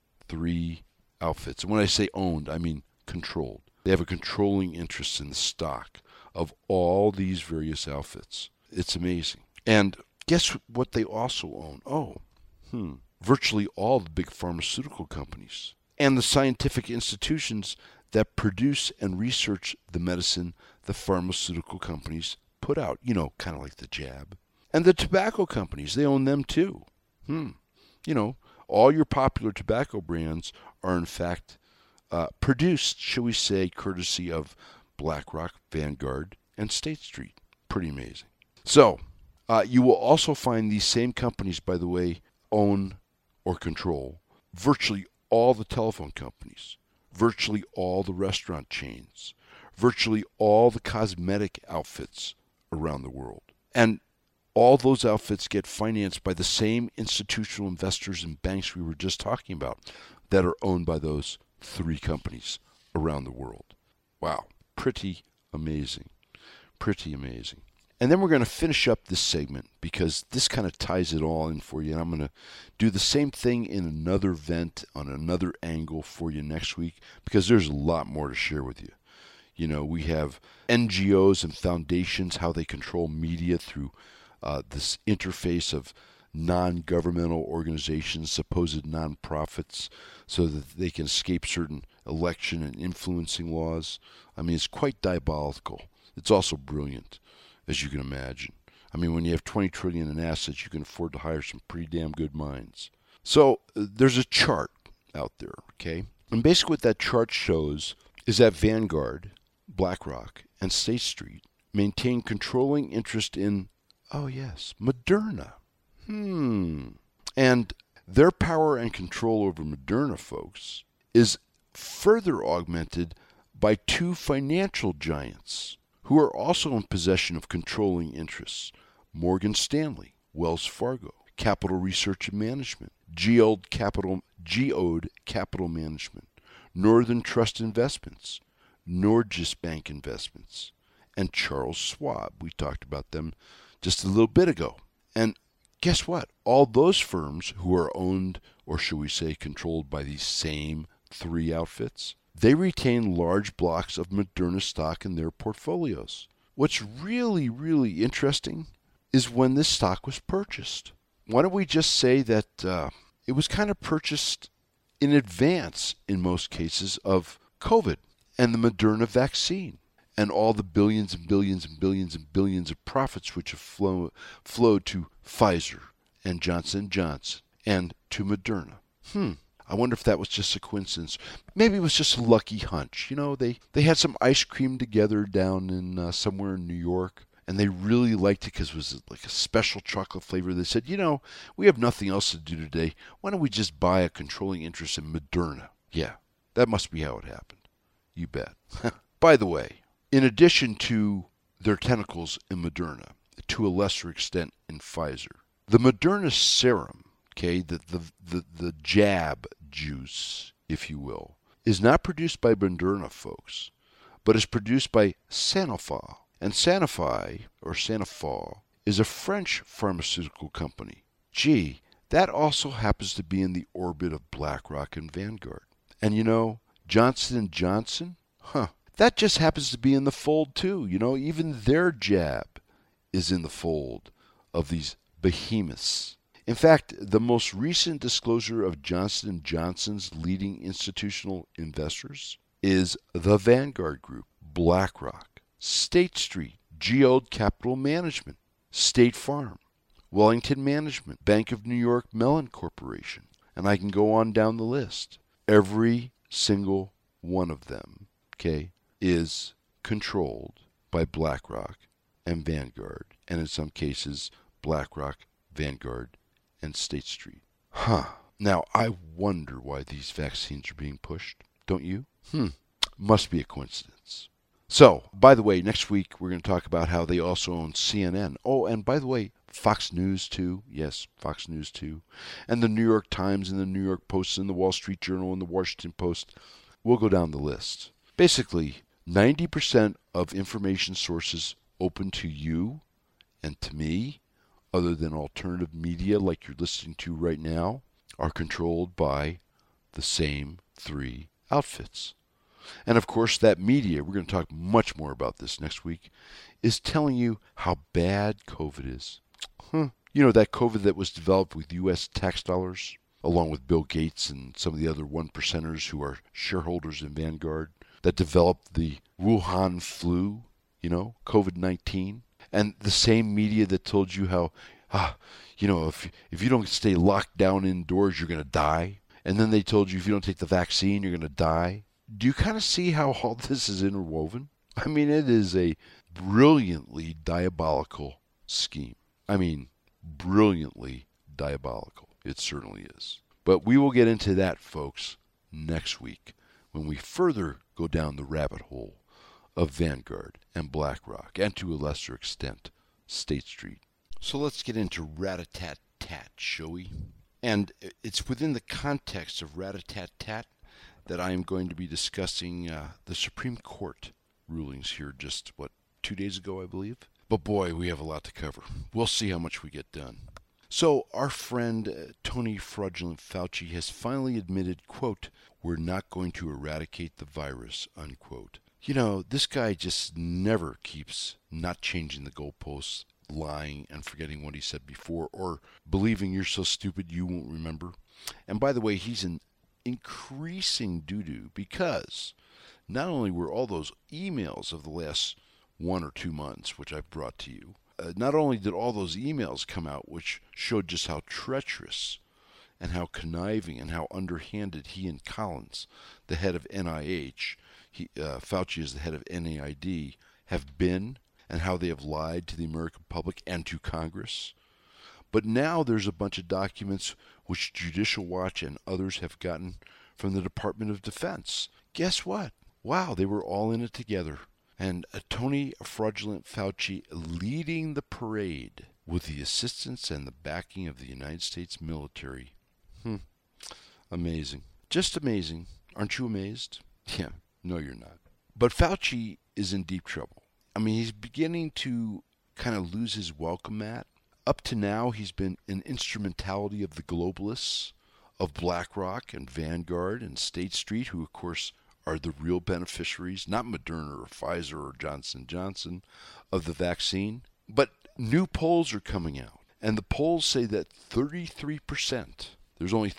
3 outfits. And when I say owned, I mean controlled. They have a controlling interest in the stock of all these various outfits. It's amazing. And guess what they also own? Virtually all the big pharmaceutical companies and the scientific institutions that produce and research the medicine the pharmaceutical companies put out. You know, kind of like the jab. And the tobacco companies, they own them too. You know, all your popular tobacco brands are in fact produced, shall we say, courtesy of BlackRock, Vanguard, and State Street. Pretty amazing. So, you will also find these same companies, by the way, own or control virtually all the telephone companies, virtually all the restaurant chains, virtually all the cosmetic outfits around the world. And all those outfits get financed by the same institutional investors and banks we were just talking about that are owned by those 3 companies around the world. Wow, pretty amazing. Pretty amazing. And then we're going to finish up this segment because this kind of ties it all in for you. And I'm going to do the same thing in another vent on another angle for you next week because there's a lot more to share with you. You know, we have NGOs and foundations, how they control media through this interface of non-governmental organizations, supposed non-profits, so that they can escape certain election and influencing laws. I mean, it's quite diabolical. It's also brilliant, as you can imagine. I mean, when you have $20 trillion in assets, you can afford to hire some pretty damn good minds. So there's a chart out there, okay? And basically what that chart shows is that Vanguard, BlackRock, and State Street maintain controlling interest in, oh yes, Moderna. And their power and control over Moderna, folks, is further augmented by 2 financial giants who are also in possession of controlling interests: Morgan Stanley, Wells Fargo, Capital Research and Management, Geode Capital Management, Northern Trust Investments, Norges Bank Investments, and Charles Schwab. We talked about them just a little bit ago. And guess what? All those firms who are owned, or should we say controlled by these same 3 outfits, they retain large blocks of Moderna stock in their portfolios. What's really, really interesting is when this stock was purchased. Why don't we just say that it was kind of purchased in advance, in most cases, of COVID and the Moderna vaccine and all the billions and billions and billions and billions of profits which have flowed to Pfizer and Johnson & Johnson and to Moderna. I wonder if that was just a coincidence. Maybe it was just a lucky hunch. You know, they had some ice cream together down in somewhere in New York, and they really liked it because it was like a special chocolate flavor. They said, you know, we have nothing else to do today. Why don't we just buy a controlling interest in Moderna? Yeah, that must be how it happened. You bet. By the way, in addition to their tentacles in Moderna, to a lesser extent in Pfizer, the Moderna serum, okay, the jab juice, if you will, is not produced by Moderna, folks, but is produced by Sanofi. And Sanofi, or Sanofi, is a French pharmaceutical company. Gee, that also happens to be in the orbit of BlackRock and Vanguard. And you know, Johnson & Johnson? That just happens to be in the fold too. You know, even their jab is in the fold of these behemoths. In fact, the most recent disclosure of Johnson & Johnson's leading institutional investors is the Vanguard Group, BlackRock, State Street, Geode Capital Management, State Farm, Wellington Management, Bank of New York Mellon Corporation, and I can go on down the list. Every single one of them, okay, is controlled by BlackRock and Vanguard, and in some cases, BlackRock, Vanguard, and State Street. Now, I wonder why these vaccines are being pushed. Don't you? Must be a coincidence. So, by the way, next week we're going to talk about how they also own CNN. Oh, and by the way, Fox News too. Yes, Fox News too. And the New York Times and the New York Post and the Wall Street Journal and the Washington Post. We'll go down the list. Basically, 90% of information sources open to you and to me, other than alternative media like you're listening to right now, are controlled by the same three outfits. And of course, that media, we're going to talk much more about this next week, is telling you how bad COVID is. You know, that COVID that was developed with U.S. tax dollars, along with Bill Gates and some of the other one percenters who are shareholders in Vanguard, that developed the Wuhan flu, you know, COVID-19. And the same media that told you how, you know, if you don't stay locked down indoors, you're going to die. And then they told you if you don't take the vaccine, you're going to die. Do you kind of see how all this is interwoven? I mean, it is a brilliantly diabolical scheme. I mean, brilliantly diabolical. It certainly is. But we will get into that, folks, next week when we further go down the rabbit hole of Vanguard and BlackRock, and to a lesser extent, State Street. So let's get into rat-a-tat-tat, shall we? And it's within the context of rat-a-tat-tat that I am going to be discussing the Supreme Court rulings here just, 2 days ago, I believe? But boy, we have a lot to cover. We'll see how much we get done. So our friend Tony Fraudulent Fauci has finally admitted, quote, "We're not going to eradicate the virus," unquote. You know, this guy just never keeps not changing the goalposts, lying and forgetting what he said before, or believing you're so stupid you won't remember. And by the way, he's an increasing doo-doo because not only were all those emails of the last 1 or 2 months, which I've brought to you, not only did all those emails come out, which showed just how treacherous and how conniving and how underhanded he and Collins, the head of NIH, Fauci is the head of NIAID, have been, and how they have lied to the American public and to Congress. But now there's a bunch of documents which Judicial Watch and others have gotten from the Department of Defense. Guess what? Wow, they were all in it together. And Tony Fraudulent Fauci leading the parade with the assistance and the backing of the United States military. Amazing. Just amazing. Aren't you amazed? Yeah, no you're not. But Fauci is in deep trouble. I mean, he's beginning to kind of lose his welcome mat. Up to now, he's been an instrumentality of the globalists, of BlackRock and Vanguard and State Street, who, of course, are the real beneficiaries, not Moderna or Pfizer or Johnson & Johnson, of the vaccine. But new polls are coming out, and the polls say that 33%, there's only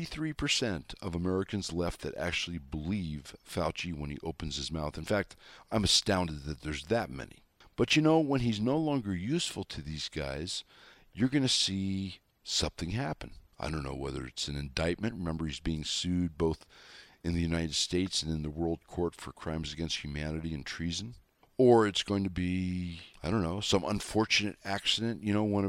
33% of Americans left that actually believe Fauci when he opens his mouth. In fact, I'm astounded that there's that many. But you know, when he's no longer useful to these guys, you're going to see something happen. I don't know whether it's an indictment. Remember, he's being sued both in the United States and in the World Court for crimes against humanity and treason. Or it's going to be, I don't know, some unfortunate accident. You know, one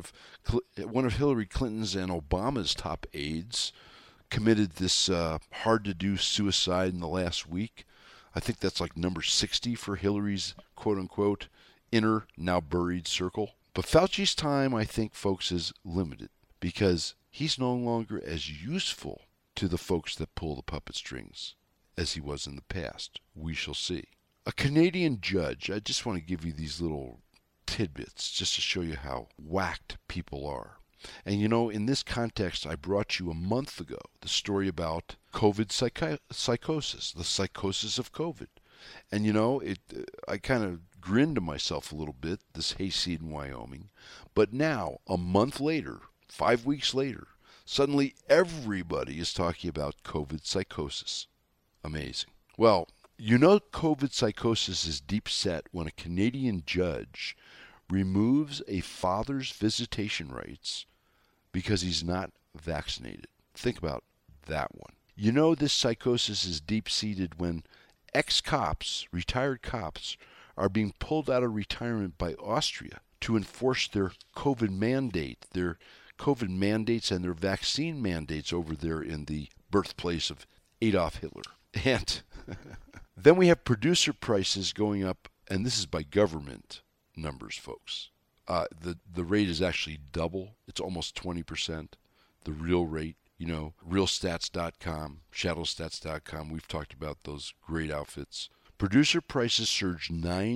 of Hillary Clinton's and Obama's top aides committed this hard-to-do suicide in the last week. I think that's like number 60 for Hillary's quote-unquote inner, now buried circle. But Fauci's time, I think, folks, is limited because he's no longer as useful to the folks that pull the puppet strings as he was in the past. We shall see. A Canadian judge, I just want to give you these little tidbits just to show you how whacked people are. And you know, in this context, I brought you a month ago the story about COVID psychosis, the psychosis of COVID. And you know, I kind of grinned to myself a little bit, this hayseed in Wyoming. But now, a month later, 5 weeks later, suddenly everybody is talking about COVID psychosis. Amazing. Well, you know COVID psychosis is deep set when a Canadian judge removes a father's visitation rights because he's not vaccinated. Think about that one. You know this psychosis is deep-seated when ex-cops, retired cops, are being pulled out of retirement by Austria to enforce their COVID mandate, their COVID mandates and their vaccine mandates over there in the birthplace of Adolf Hitler. And then we have producer prices going up, and this is by government numbers, folks. The rate is actually double. It's almost 20%. The real rate, you know, realstats.com, shadowstats.com. We've talked about those great outfits. Producer prices surged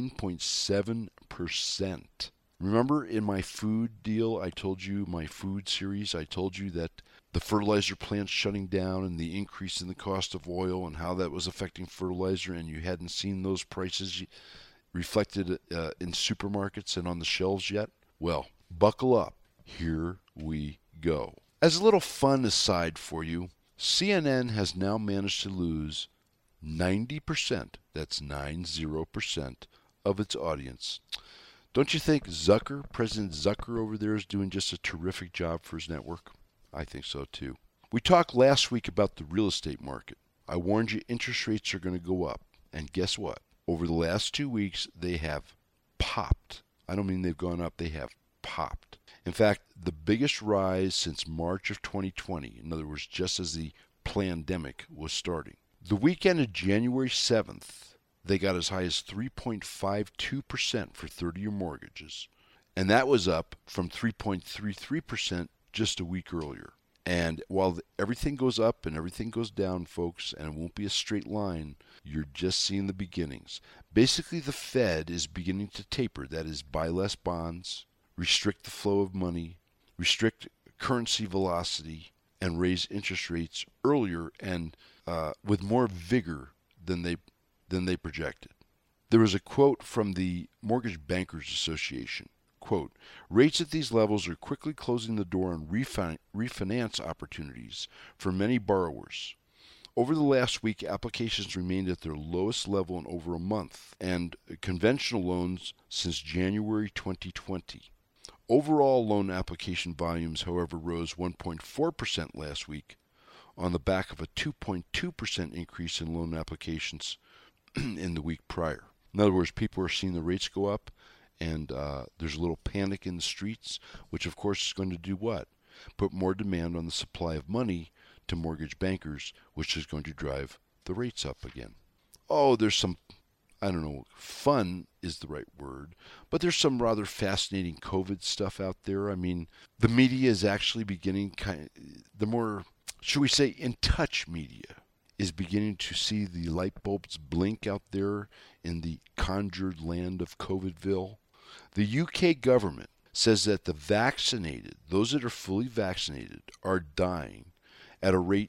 9.7%. Remember in my food deal, my food series, I told you that the fertilizer plants shutting down and the increase in the cost of oil and how that was affecting fertilizer, and you hadn't seen those prices reflected in supermarkets and on the shelves yet? Well, buckle up. Here we go. As a little fun aside for you, CNN has now managed to lose 90%, that's 90%, of its audience. Don't you think President Zucker over there is doing just a terrific job for his network? I think so too. We talked last week about the real estate market. I warned you interest rates are going to go up. And guess what? Over the last 2 weeks, they have popped. I don't mean they've gone up, they have popped. In fact, the biggest rise since March of 2020, in other words, just as the pandemic was starting. The weekend of January 7th, they got as high as 3.52% for 30-year mortgages. And that was up from 3.33% just a week earlier. And while everything goes up and everything goes down, folks, and it won't be a straight line, you're just seeing the beginnings. Basically, the Fed is beginning to taper. That is, buy less bonds, restrict the flow of money, restrict currency velocity, and raise interest rates earlier and with more vigor than they projected. There was a quote from the Mortgage Bankers Association. Quote, rates at these levels are quickly closing the door on refinance opportunities for many borrowers. Over the last week, applications remained at their lowest level in over a month, and conventional loans since January 2020. Overall loan application volumes, however, rose 1.4% last week on the back of a 2.2% increase in loan applications in the week prior. In other words, people are seeing the rates go up, and there's a little panic in the streets, which of course is going to do what? Put more demand on the supply of money to mortgage bankers, which is going to drive the rates up again. Oh, there's some, I don't know, fun is the right word, but there's some rather fascinating COVID stuff out there. I mean, the media is actually beginning, the more, should we say, in touch media is beginning to see the light bulbs blink out there in the conjured land of COVIDville. The UK government says that the vaccinated, those that are fully vaccinated, are dying at a rate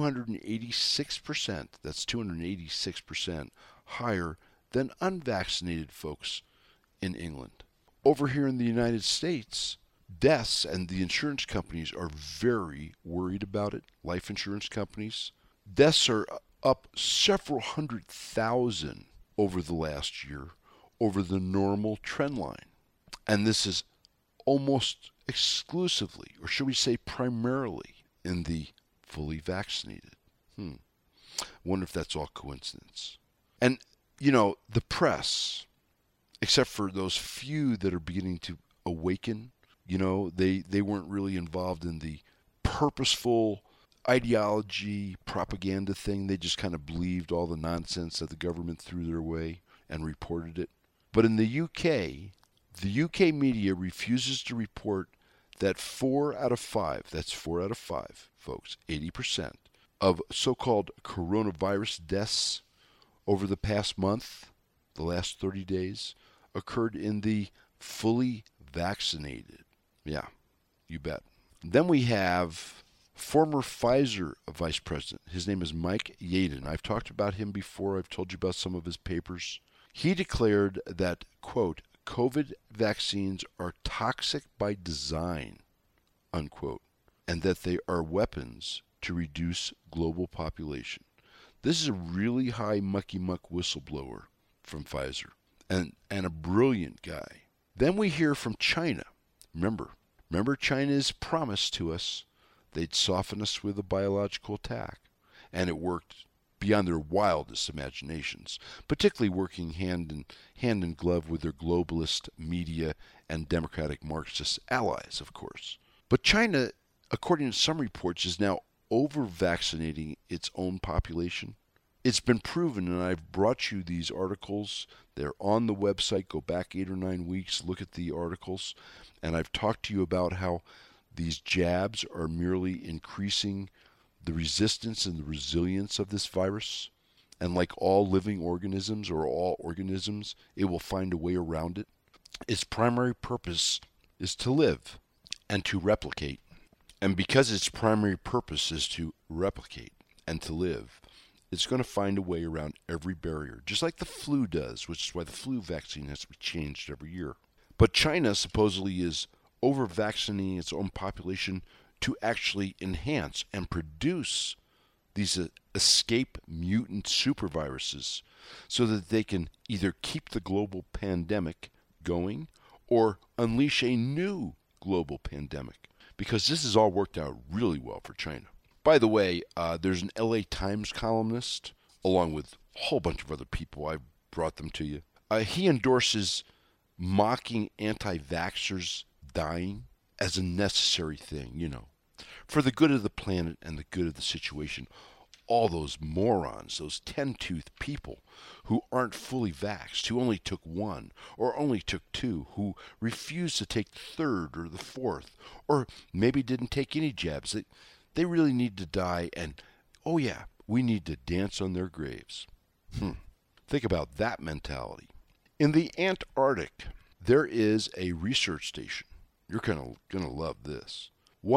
286%, that's 286% higher than unvaccinated folks in England. Over here in the United States, deaths, and the insurance companies are very worried about it, life insurance companies. Deaths are up several 100,000 over the last year over the normal trend line. And this is almost exclusively, or should we say primarily, in the fully vaccinated. Wonder if that's all coincidence. And, you know, the press, except for those few that are beginning to awaken, you know, they weren't really involved in the purposeful ideology propaganda thing. They just kind of believed all the nonsense that the government threw their way and reported it. But in the UK media refuses to report that 4 out of 5, that's 4 out of 5, folks, 80%, of so-called coronavirus deaths over the past month, the last 30 days, occurred in the fully vaccinated. Yeah, you bet. Then we have former Pfizer vice president. His name is Mike Yeadon. I've talked about him before. I've told you about some of his papers. He declared that, quote, COVID vaccines are toxic by design, unquote, and that they are weapons to reduce global population. This is a really high mucky-muck whistleblower from Pfizer, and a brilliant guy. Then we hear from China. Remember China's promise to us they'd soften us with a biological attack, and it worked beyond their wildest imaginations, particularly working hand in glove with their globalist media and democratic Marxist allies, of course. But China, according to some reports, is now over-vaccinating its own population. It's been proven, and I've brought you these articles. They're on the website. Go back 8 or 9 weeks, look at the articles, and I've talked to you about how these jabs are merely increasing the resistance and the resilience of this virus. and like all living organisms or all organisms, it will find a way around it. Its primary purpose is to live and to replicate. And because its primary purpose is to replicate and to live, it's going to find a way around every barrier, just like the flu does, which is why the flu vaccine has to be changed every year. But China supposedly is over-vaccinating its own population to actually enhance and produce these escape mutant superviruses so that they can either keep the global pandemic going or unleash a new global pandemic, because this has all worked out really well for China. By the way, there's an LA Times columnist, along with a whole bunch of other people. I brought them to you. He endorses mocking anti-vaxxers dying as a necessary thing, for the good of the planet and the good of the situation. All those morons, those 10-toothed people who aren't fully vaxxed, who only took one or only took two, who refused to take the third or the fourth, or maybe didn't take any jabs. They really need to die, and, oh yeah, we need to dance on their graves. Think about that mentality. In the Antarctic, there is a research station. You're going to love this.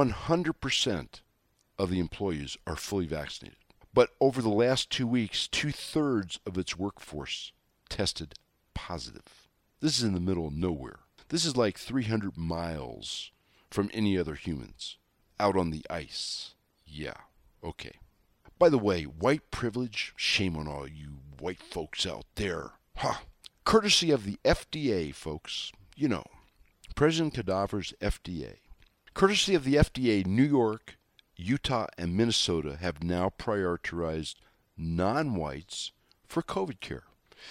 100% of the employees are fully vaccinated. But over the last 2 weeks, 2/3 of its workforce tested positive. This is in the middle of nowhere. This is like 300 miles from any other humans. Out on the ice. Yeah, okay. By the way, white privilege, shame on all you white folks out there. Courtesy of the FDA, folks. President Cadaver's FDA. Courtesy of the FDA, New York, Utah, and Minnesota have now prioritized non-whites for COVID care.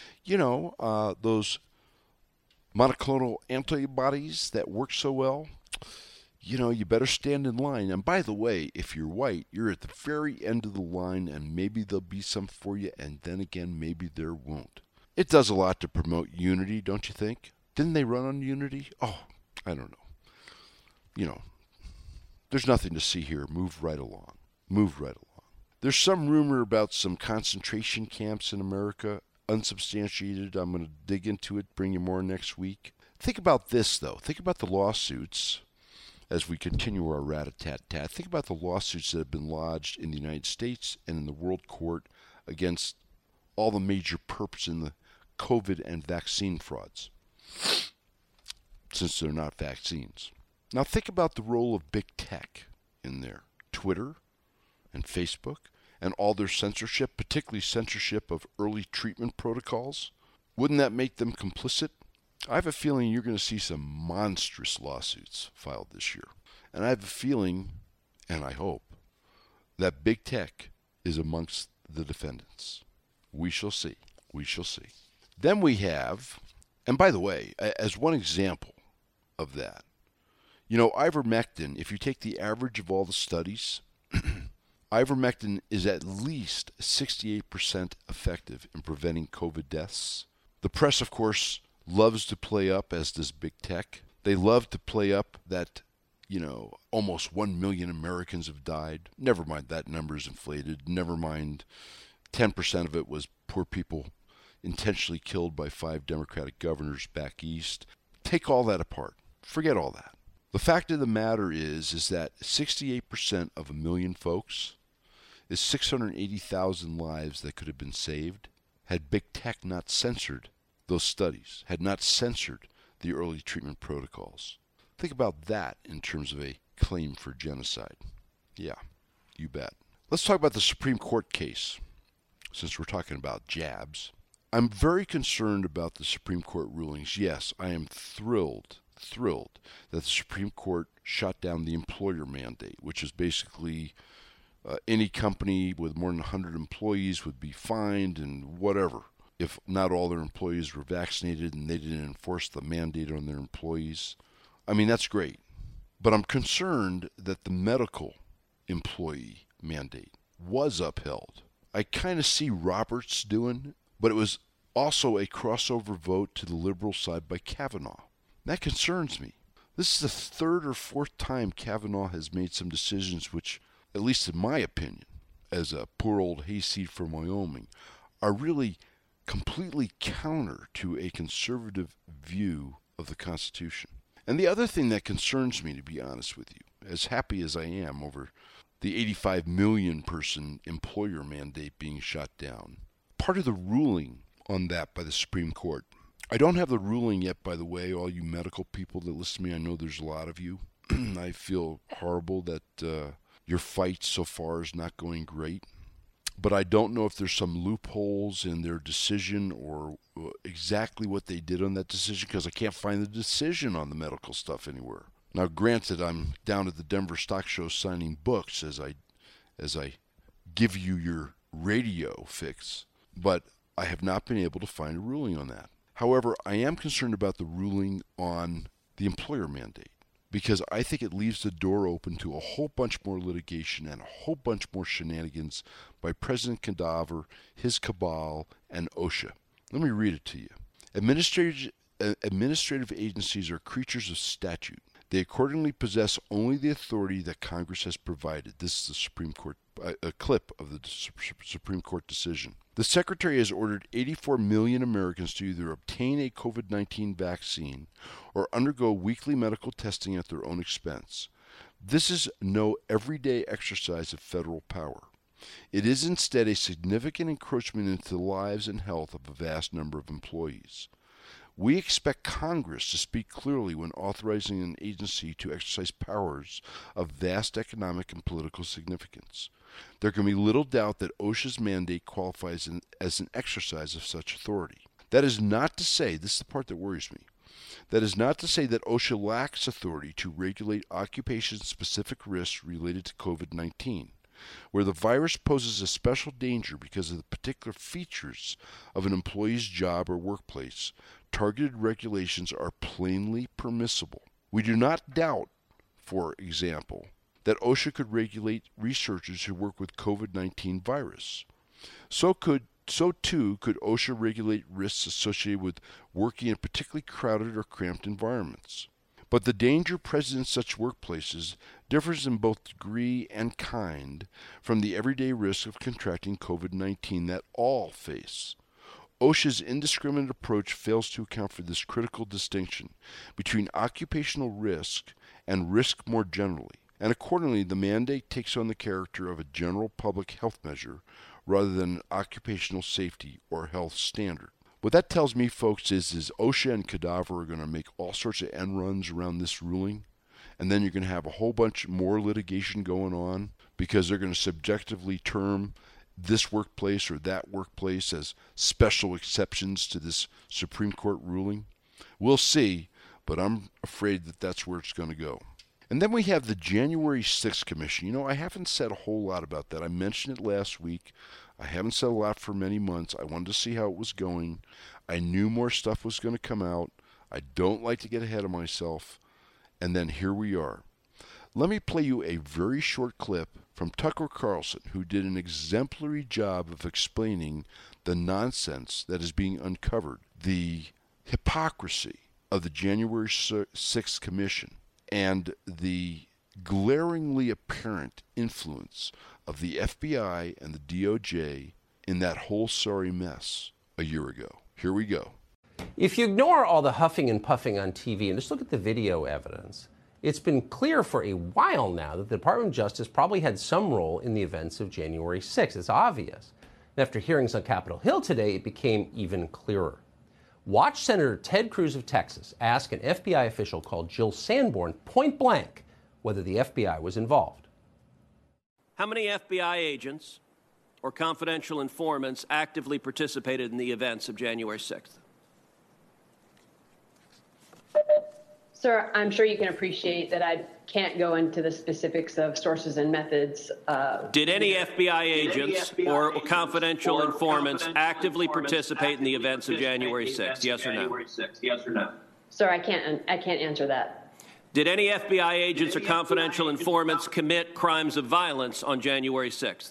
Those monoclonal antibodies that work so well, you better stand in line. And by the way, if you're white, you're at the very end of the line, and maybe there'll be some for you, and then again, maybe there won't. It does a lot to promote unity, don't you think? Didn't they run on unity? Oh, I don't know. There's nothing to see here. Move right along. There's some rumor about some concentration camps in America, unsubstantiated. I'm going to dig into it, bring you more next week. Think about this, though. Think about the lawsuits as we continue our rat-a-tat-tat. Think about the lawsuits that have been lodged in the United States and in the World Court against all the major perps in the COVID and vaccine frauds, since they're not vaccines. Now think about the role of big tech in there. Twitter and Facebook and all their censorship, particularly censorship of early treatment protocols. Wouldn't that make them complicit? I have a feeling you're going to see some monstrous lawsuits filed this year. And I have a feeling, and I hope, that big tech is amongst the defendants. We shall see. Then we have, and by the way, as one example of that, ivermectin, if you take the average of all the studies, ivermectin is at least 68% effective in preventing COVID deaths. The press, of course, loves to play up, as does big tech. They love to play up that, almost 1 million Americans have died. Never mind, that number is inflated. Never mind, 10% of it was poor people intentionally killed by 5 Democratic governors back east. Take all that apart. Forget all that. The fact of the matter is that 68% of 1 million folks is 680,000 lives that could have been saved had big tech not censored those studies, had not censored the early treatment protocols. Think about that in terms of a claim for genocide. Yeah, you bet. Let's talk about the Supreme Court case, since we're talking about jabs. I'm very concerned about the Supreme Court rulings. Yes, I am thrilled that the Supreme Court shot down the employer mandate, which is basically any company with more than 100 employees would be fined and whatever if not all their employees were vaccinated and they didn't enforce the mandate on their employees. I mean, that's great. But I'm concerned that the medical employee mandate was upheld. I kind of see Roberts doing, but it was also a crossover vote to the liberal side by Kavanaugh. That concerns me. This is the third or fourth time Kavanaugh has made some decisions which, at least in my opinion, as a poor old hayseed from Wyoming, are really completely counter to a conservative view of the Constitution. And the other thing that concerns me, to be honest with you, as happy as I am over the 85 million person employer mandate being shot down, part of the ruling on that by the Supreme Court, I don't have the ruling yet, by the way, all you medical people that listen to me, I know there's a lot of you. I feel horrible that your fight so far is not going great. But I don't know if there's some loopholes in their decision or exactly what they did on that decision, because I can't find the decision on the medical stuff anywhere. Now, granted, I'm down at the Denver Stock Show signing books as I give you your radio fix, but I have not been able to find a ruling on that. However, I am concerned about the ruling on the employer mandate, because I think it leaves the door open to a whole bunch more litigation and a whole bunch more shenanigans by President Kadaver, his cabal, and OSHA. Let me read it to you. Administrative agencies are creatures of statute. They accordingly possess only the authority that Congress has provided. This is the Supreme Court, a clip of the Supreme Court decision. The Secretary has ordered 84 million Americans to either obtain a COVID-19 vaccine or undergo weekly medical testing at their own expense. This is no everyday exercise of federal power. It is instead a significant encroachment into the lives and health of a vast number of employees. We expect Congress to speak clearly when authorizing an agency to exercise powers of vast economic and political significance. There can be little doubt that OSHA's mandate qualifies as an exercise of such authority. That is not to say, this is the part that worries me, that is not to say that OSHA lacks authority to regulate occupation-specific risks related to COVID-19. Where the virus poses a special danger because of the particular features of an employee's job or workplace, targeted regulations are plainly permissible. We do not doubt, for example, that OSHA could regulate researchers who work with COVID-19 virus. So too could OSHA regulate risks associated with working in particularly crowded or cramped environments. But the danger present in such workplaces differs in both degree and kind from the everyday risk of contracting COVID-19 that all face. OSHA's indiscriminate approach fails to account for this critical distinction between occupational risk and risk more generally, and accordingly the mandate takes on the character of a general public health measure rather than an occupational safety or health standard. What that tells me, folks, is OSHA and Kadaver are going to make all sorts of end runs around this ruling, and then you're going to have a whole bunch more litigation going on because they're going to subjectively term this workplace or that workplace as special exceptions to this Supreme Court ruling. We'll see, but I'm afraid that that's where it's going to go. And then we have the January 6th Commission. You know, I haven't said a whole lot about that. I mentioned it last week. I haven't said a lot for many months. I wanted to see how it was going. I knew more stuff was going to come out. I don't like to get ahead of myself. And then here we are. Let me play you a very short clip from Tucker Carlson, who did an exemplary job of explaining the nonsense that is being uncovered, the hypocrisy of the January 6th Commission, and the glaringly apparent influence of the FBI and the DOJ in that whole sorry mess a year ago. Here we go. If you ignore all the huffing and puffing on TV and just look at the video evidence, it's been clear for a while now that the Department of Justice probably had some role in the events of January 6th. It's obvious. And after hearings on Capitol Hill today, it became even clearer. Watch Senator Ted Cruz of Texas ask an FBI official called Jill Sanborn point blank whether the FBI was involved. How many FBI agents or confidential informants actively participated in the events of January 6th? Sir, I'm sure you can appreciate that I can't go into the specifics of sources and methods. Did any FBI agents or confidential informants actively participate in the events of January 6th? Yes or no? Sir, I can't answer that. Did any FBI agents or confidential informants commit crimes of violence on January 6th?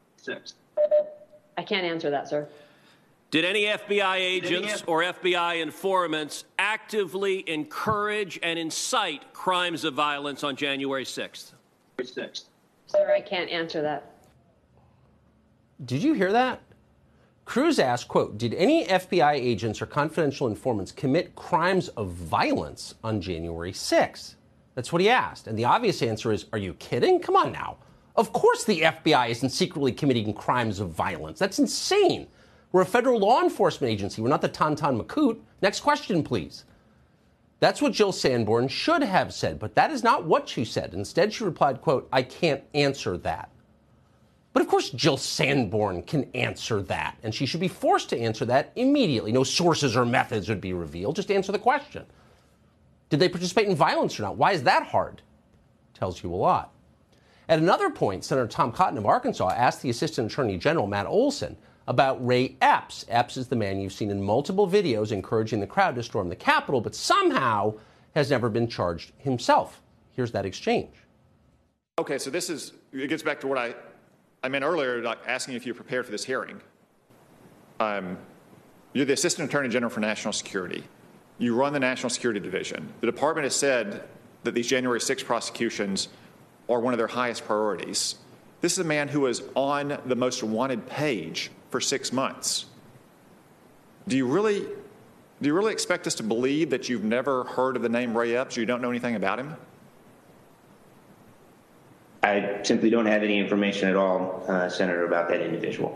I can't answer that, sir. Did any FBI agents or FBI informants actively encourage and incite crimes of violence on January 6th? Sir, I can't answer that. Did you hear that? Cruz asked, quote, did any FBI agents or confidential informants commit crimes of violence on January 6th? That's what he asked. And the obvious answer is, are you kidding? Come on now. Of course the FBI isn't secretly committing crimes of violence. That's insane. We're a federal law enforcement agency. We're not the Tonton Macoute. Next question, please. That's what Jill Sanborn should have said, but that is not what she said. Instead, she replied, quote, I can't answer that. But of course Jill Sanborn can answer that, and she should be forced to answer that immediately. No sources or methods would be revealed. Just answer the question. Did they participate in violence or not? Why is that hard? Tells you a lot. At another point, Senator Tom Cotton of Arkansas asked the Assistant Attorney General, Matt Olson, about Ray Epps. Epps is the man you've seen in multiple videos encouraging the crowd to storm the Capitol, but somehow has never been charged himself. Here's that exchange. Okay, so it gets back to what I meant earlier, like asking if you're prepared for this hearing. You're the Assistant Attorney General for National Security. You run the National Security Division. The department has said that these January 6 prosecutions are one of their highest priorities. This is a man who was on the most wanted page for 6 months. Do you really expect us to believe that you've never heard of the name Ray Epps? You don't know anything about him? I simply don't have any information at all, Senator, about that individual.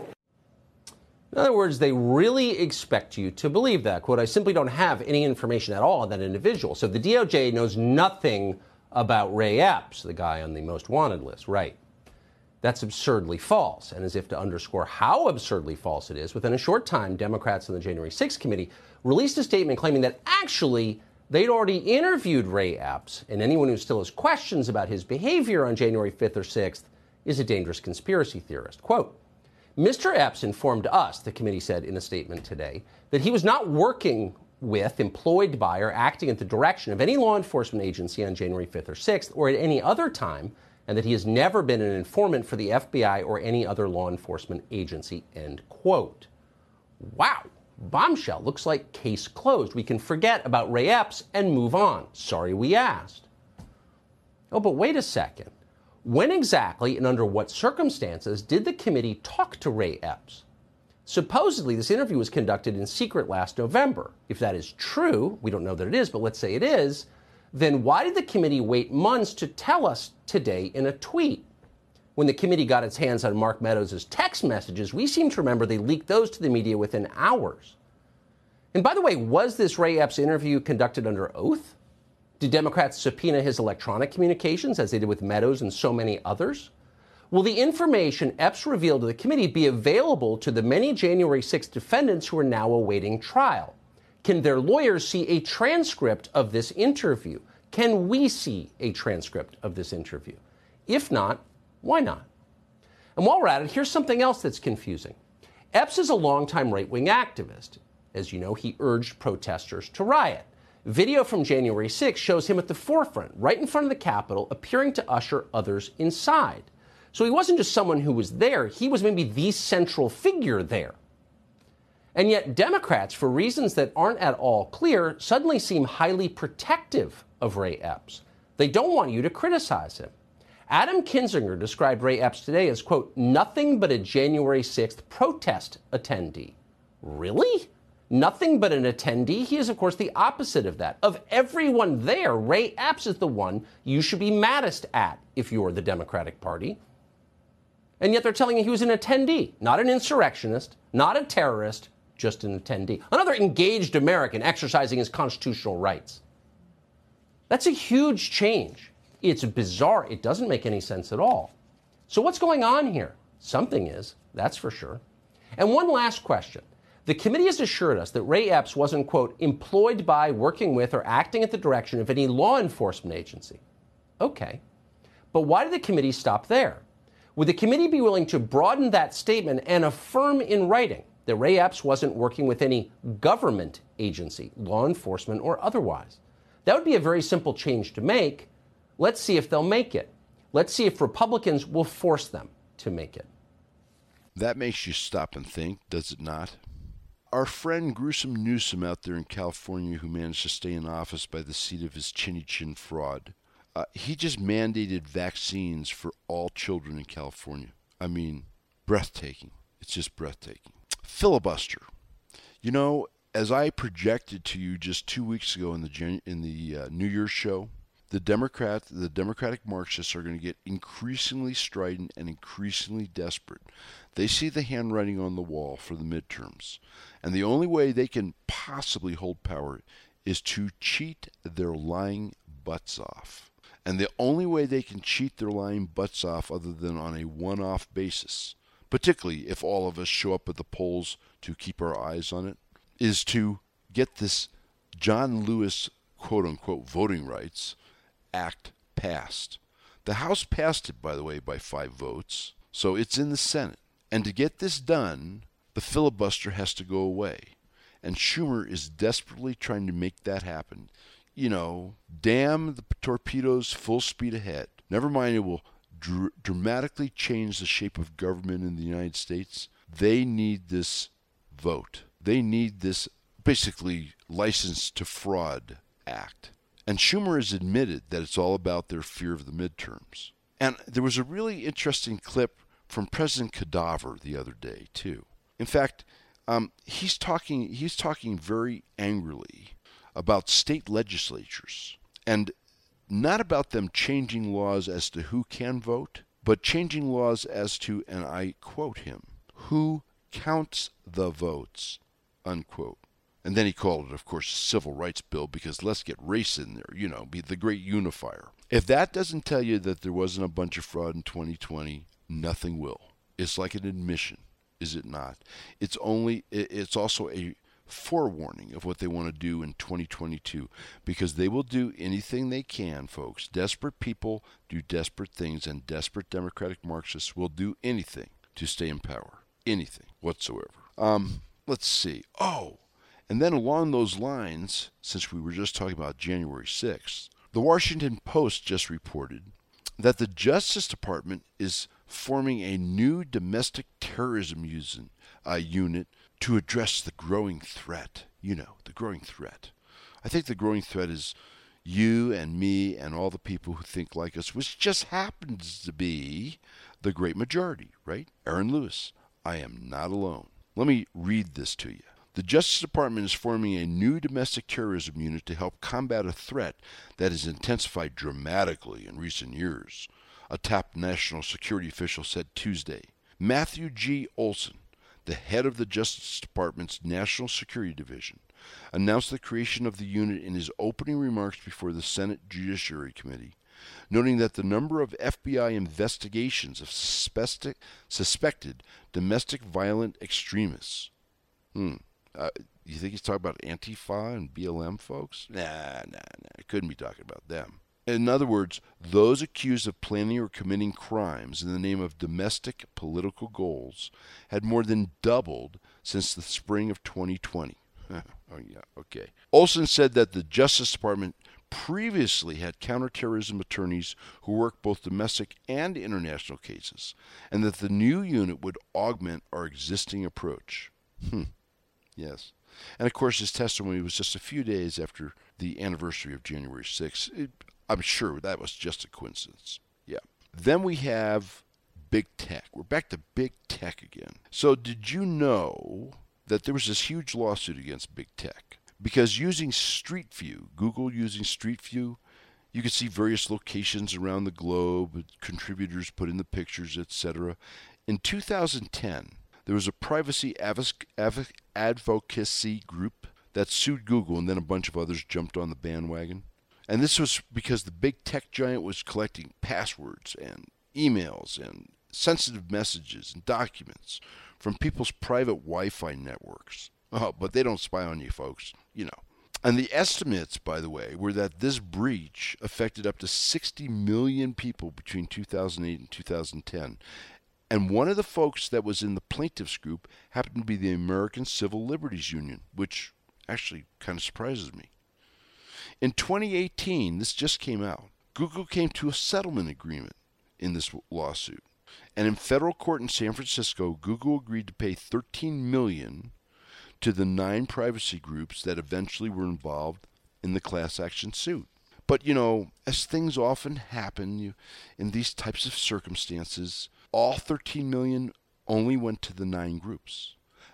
In other words, they really expect you to believe that. Quote, I simply don't have any information at all on that individual. So the DOJ knows nothing about Ray Epps, the guy on the most wanted list, right? That's absurdly false. And as if to underscore how absurdly false it is, within a short time, Democrats on the January 6th committee released a statement claiming that actually they'd already interviewed Ray Epps, and anyone who still has questions about his behavior on January 5th or 6th is a dangerous conspiracy theorist. Quote, Mr. Epps informed us, the committee said in a statement today, that he was not working with, employed by, or acting at the direction of any law enforcement agency on January 5th or 6th or at any other time, and that he has never been an informant for the FBI or any other law enforcement agency, end quote. Wow. Bombshell. Looks like case closed. We can forget about Ray Epps and move on. Sorry we asked. Oh, but wait a second. When exactly and under what circumstances did the committee talk to Ray Epps? Supposedly, this interview was conducted in secret last November. If that is true, we don't know that it is, but let's say it is, then why did the committee wait months to tell us today in a tweet? When the committee got its hands on Mark Meadows' text messages, we seem to remember they leaked those to the media within hours. And by the way, was this Ray Epps interview conducted under oath? Did Democrats subpoena his electronic communications, as they did with Meadows and so many others? Will the information Epps revealed to the committee be available to the many January 6 defendants who are now awaiting trial? Can their lawyers see a transcript of this interview? Can we see a transcript of this interview? If not, why not? And while we're at it, here's something else that's confusing. Epps is a longtime right-wing activist. As you know, he urged protesters to riot. Video from January 6 shows him at the forefront, right in front of the Capitol, appearing to usher others inside. So he wasn't just someone who was there, he was maybe the central figure there. And yet Democrats, for reasons that aren't at all clear, suddenly seem highly protective of Ray Epps. They don't want you to criticize him. Adam Kinzinger described Ray Epps today as, quote, nothing but a January 6th protest attendee. Really? Nothing but an attendee? He is, of course, the opposite of that. Of everyone there, Ray Epps is the one you should be maddest at if you're the Democratic Party. And yet they're telling you he was an attendee, not an insurrectionist, not a terrorist, just an attendee. Another engaged American exercising his constitutional rights. That's a huge change. It's bizarre. It doesn't make any sense at all. So what's going on here? Something is, that's for sure. And one last question. The committee has assured us that Ray Epps wasn't, quote, employed by, working with, or acting at the direction of any law enforcement agency. Okay. But why did the committee stop there? Would the committee be willing to broaden that statement and affirm in writing that Ray Epps wasn't working with any government agency, law enforcement or otherwise? That would be a very simple change to make. Let's see if they'll make it. Let's see if Republicans will force them to make it. That makes you stop and think, does it not? Our friend Gruesome Newsom out there in California, who managed to stay in office by the seat of his chinny chin fraud, he just mandated vaccines for all children in California. I mean, breathtaking. It's just breathtaking. Filibuster. You know, as I projected to you just 2 weeks ago in the New Year's show, the Democratic Marxists are going to get increasingly strident and increasingly desperate. They see the handwriting on the wall for the midterms, and the only way they can possibly hold power is to cheat their lying butts off. And the only way they can cheat their lying butts off, other than on a one-off basis, particularly if all of us show up at the polls to keep our eyes on it, is to get this John Lewis quote-unquote voting rights act passed. The House passed it, by the way, by 5 votes, so it's in the Senate. And to get this done, the filibuster has to go away. And Schumer is desperately trying to make that happen. You know, damn the torpedoes, full speed ahead. Never mind, it will dramatically change the shape of government in the United States. They need this vote. They need this, basically, license to fraud act. And Schumer has admitted that it's all about their fear of the midterms. And there was a really interesting clip from President Cadaver the other day, too. In fact, he's talking very angrily about state legislatures, and not about them changing laws as to who can vote, but changing laws as to, and I quote him, who counts the votes, unquote. And then he called it, of course, a civil rights bill, because let's get race in there, you know, be the great unifier. If that doesn't tell you that there wasn't a bunch of fraud in 2020, nothing will. It's like an admission, is it not? It's also a forewarning of what they want to do in 2022, because they will do anything they can, folks. Desperate people do desperate things, and desperate Democratic Marxists will do anything to stay in power. Anything whatsoever. Let's see. And then along those lines, since we were just talking about January 6th, the Washington Post just reported that the Justice Department is forming a new domestic terrorism unit to address the growing threat. You know, the growing threat. I think the growing threat is you and me and all the people who think like us, which just happens to be the great majority, right? Aaron Lewis, I am not alone. Let me read this to you. The Justice Department is forming a new domestic terrorism unit to help combat a threat that has intensified dramatically in recent years, a top national security official said Tuesday. Matthew G. Olson, the head of the Justice Department's National Security Division, announced the creation of the unit in his opening remarks before the Senate Judiciary Committee, noting that the number of FBI investigations of suspected domestic violent extremists. You think he's talking about Antifa and BLM folks? Nah. Couldn't be talking about them. In other words, those accused of planning or committing crimes in the name of domestic political goals had more than doubled since the spring of 2020. Oh, yeah, okay. Olson said that the Justice Department previously had counterterrorism attorneys who worked both domestic and international cases, and that the new unit would augment our existing approach. Yes. And of course, his testimony was just a few days after the anniversary of January 6th. I'm sure that was just a coincidence. Yeah. Then we have big tech. We're back to big tech again. So did you know that there was this huge lawsuit against big tech? Because using Street View, Google using Street View, you could see various locations around the globe, contributors put in the pictures, etc. In 2010, there was a privacy advocacy group that sued Google, and then a bunch of others jumped on the bandwagon. And this was because the big tech giant was collecting passwords and emails and sensitive messages and documents from people's private Wi-Fi networks. Oh, but they don't spy on you, folks, you know. And the estimates, by the way, were that this breach affected up to 60 million people between 2008 and 2010. And one of the folks that was in the plaintiffs group happened to be the American Civil Liberties Union, which actually kind of surprises me. In 2018, this just came out, Google came to a settlement agreement in this lawsuit. And in federal court in San Francisco, Google agreed to pay $13 million to the 9 privacy groups that eventually were involved in the class action suit. But, you know, as things often happen in these types of circumstances, all $13 million only went to the 9 groups.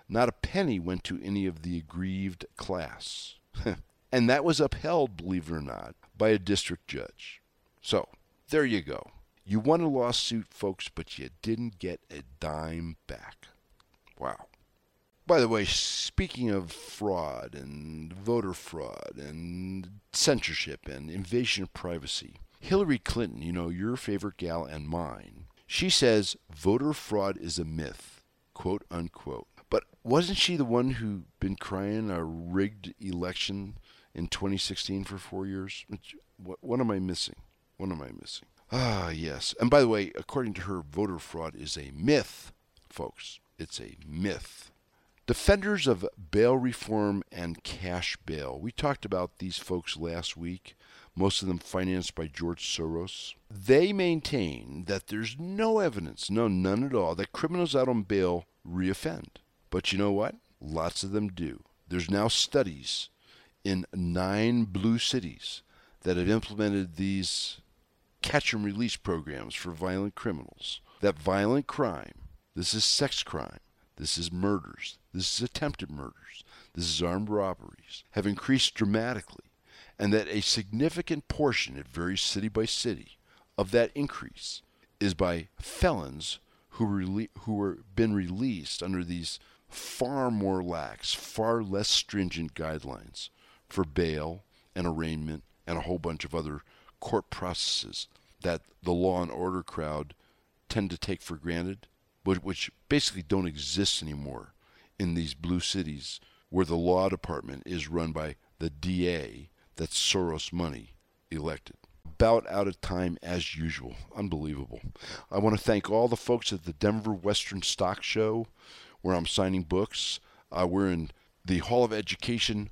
Not a penny went to any of the aggrieved class. And that was upheld, believe it or not, by a district judge. So, there you go. You won a lawsuit, folks, but you didn't get a dime back. Wow. By the way, speaking of fraud and voter fraud and censorship and invasion of privacy, Hillary Clinton, you know, your favorite gal and mine, she says voter fraud is a myth, quote unquote. But wasn't she the one who been crying a rigged election in 2016 for 4 years? What am I missing? What am I missing? Ah, yes. And by the way, according to her, voter fraud is a myth, folks. It's a myth. Defenders of bail reform and cash bail. We talked about these folks last week, most of them financed by George Soros. They maintain that there's no evidence, none at all, that criminals out on bail reoffend. But you know what? Lots of them do. There's now studies in 9 blue cities that have implemented these catch and release programs for violent criminals. That violent crime, this is sex crime, this is murders, this is attempted murders, this is armed robberies, have increased dramatically, and that a significant portion, it varies city by city, of that increase is by felons who were been released under these far more lax, far less stringent guidelines for bail and arraignment and a whole bunch of other court processes that the law and order crowd tend to take for granted, which basically don't exist anymore in these blue cities where the law department is run by the DA that's Soros money elected. About out of time as usual. Unbelievable. I want to thank all the folks at the Denver Western Stock Show where I'm signing books. We're in the Hall of Education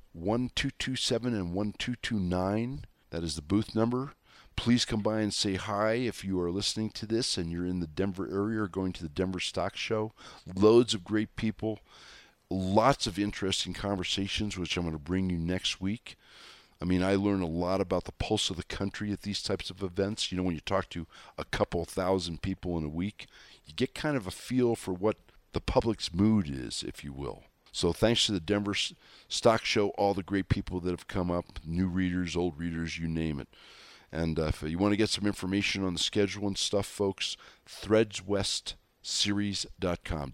1227 and 1229. That is the booth number. Please come by and say hi if you are listening to this and you're in the Denver area or going to the Denver Stock Show. Loads of great people. Lots of interesting conversations, which I'm going to bring you next week. I mean, I learn a lot about the pulse of the country at these types of events. You know, when you talk to a couple thousand people in a week, you get kind of a feel for what the public's mood is, if you will. So thanks to the Denver Stock Show, all the great people that have come up, new readers, old readers, you name it. And if you want to get some information on the schedule and stuff, folks, threadswestseries.com,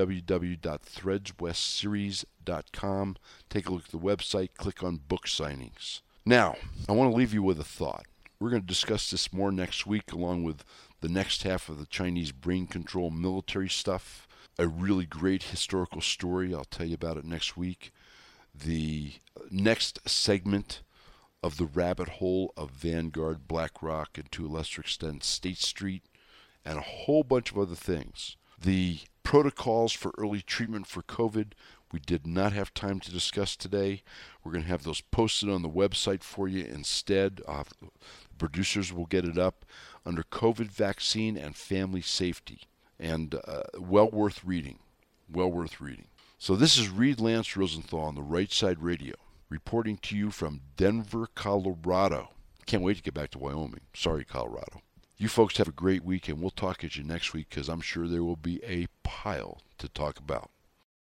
www.threadswestseries.com. Take a look at the website, click on book signings. Now, I want to leave you with a thought. We're going to discuss this more next week, along with the next half of the Chinese brain control military stuff. A really great historical story. I'll tell you about it next week. The next segment of the rabbit hole of Vanguard, BlackRock, and to a lesser extent State Street, and a whole bunch of other things. The protocols for early treatment for COVID, we did not have time to discuss today. We're going to have those posted on the website for you instead. The producers will get it up under COVID vaccine and family safety. And well worth reading. Well worth reading. So this is Reed Lance Rosenthal on the Right Side Radio, reporting to you from Denver, Colorado. Can't wait to get back to Wyoming. Sorry, Colorado. You folks have a great week, and we'll talk at you next week because I'm sure there will be a pile to talk about.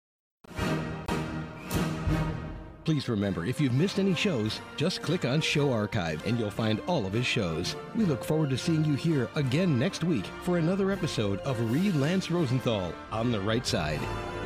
Please remember, if you've missed any shows, just click on Show Archive and you'll find all of his shows. We look forward to seeing you here again next week for another episode of Reed Lance Rosenthal on the Right Side.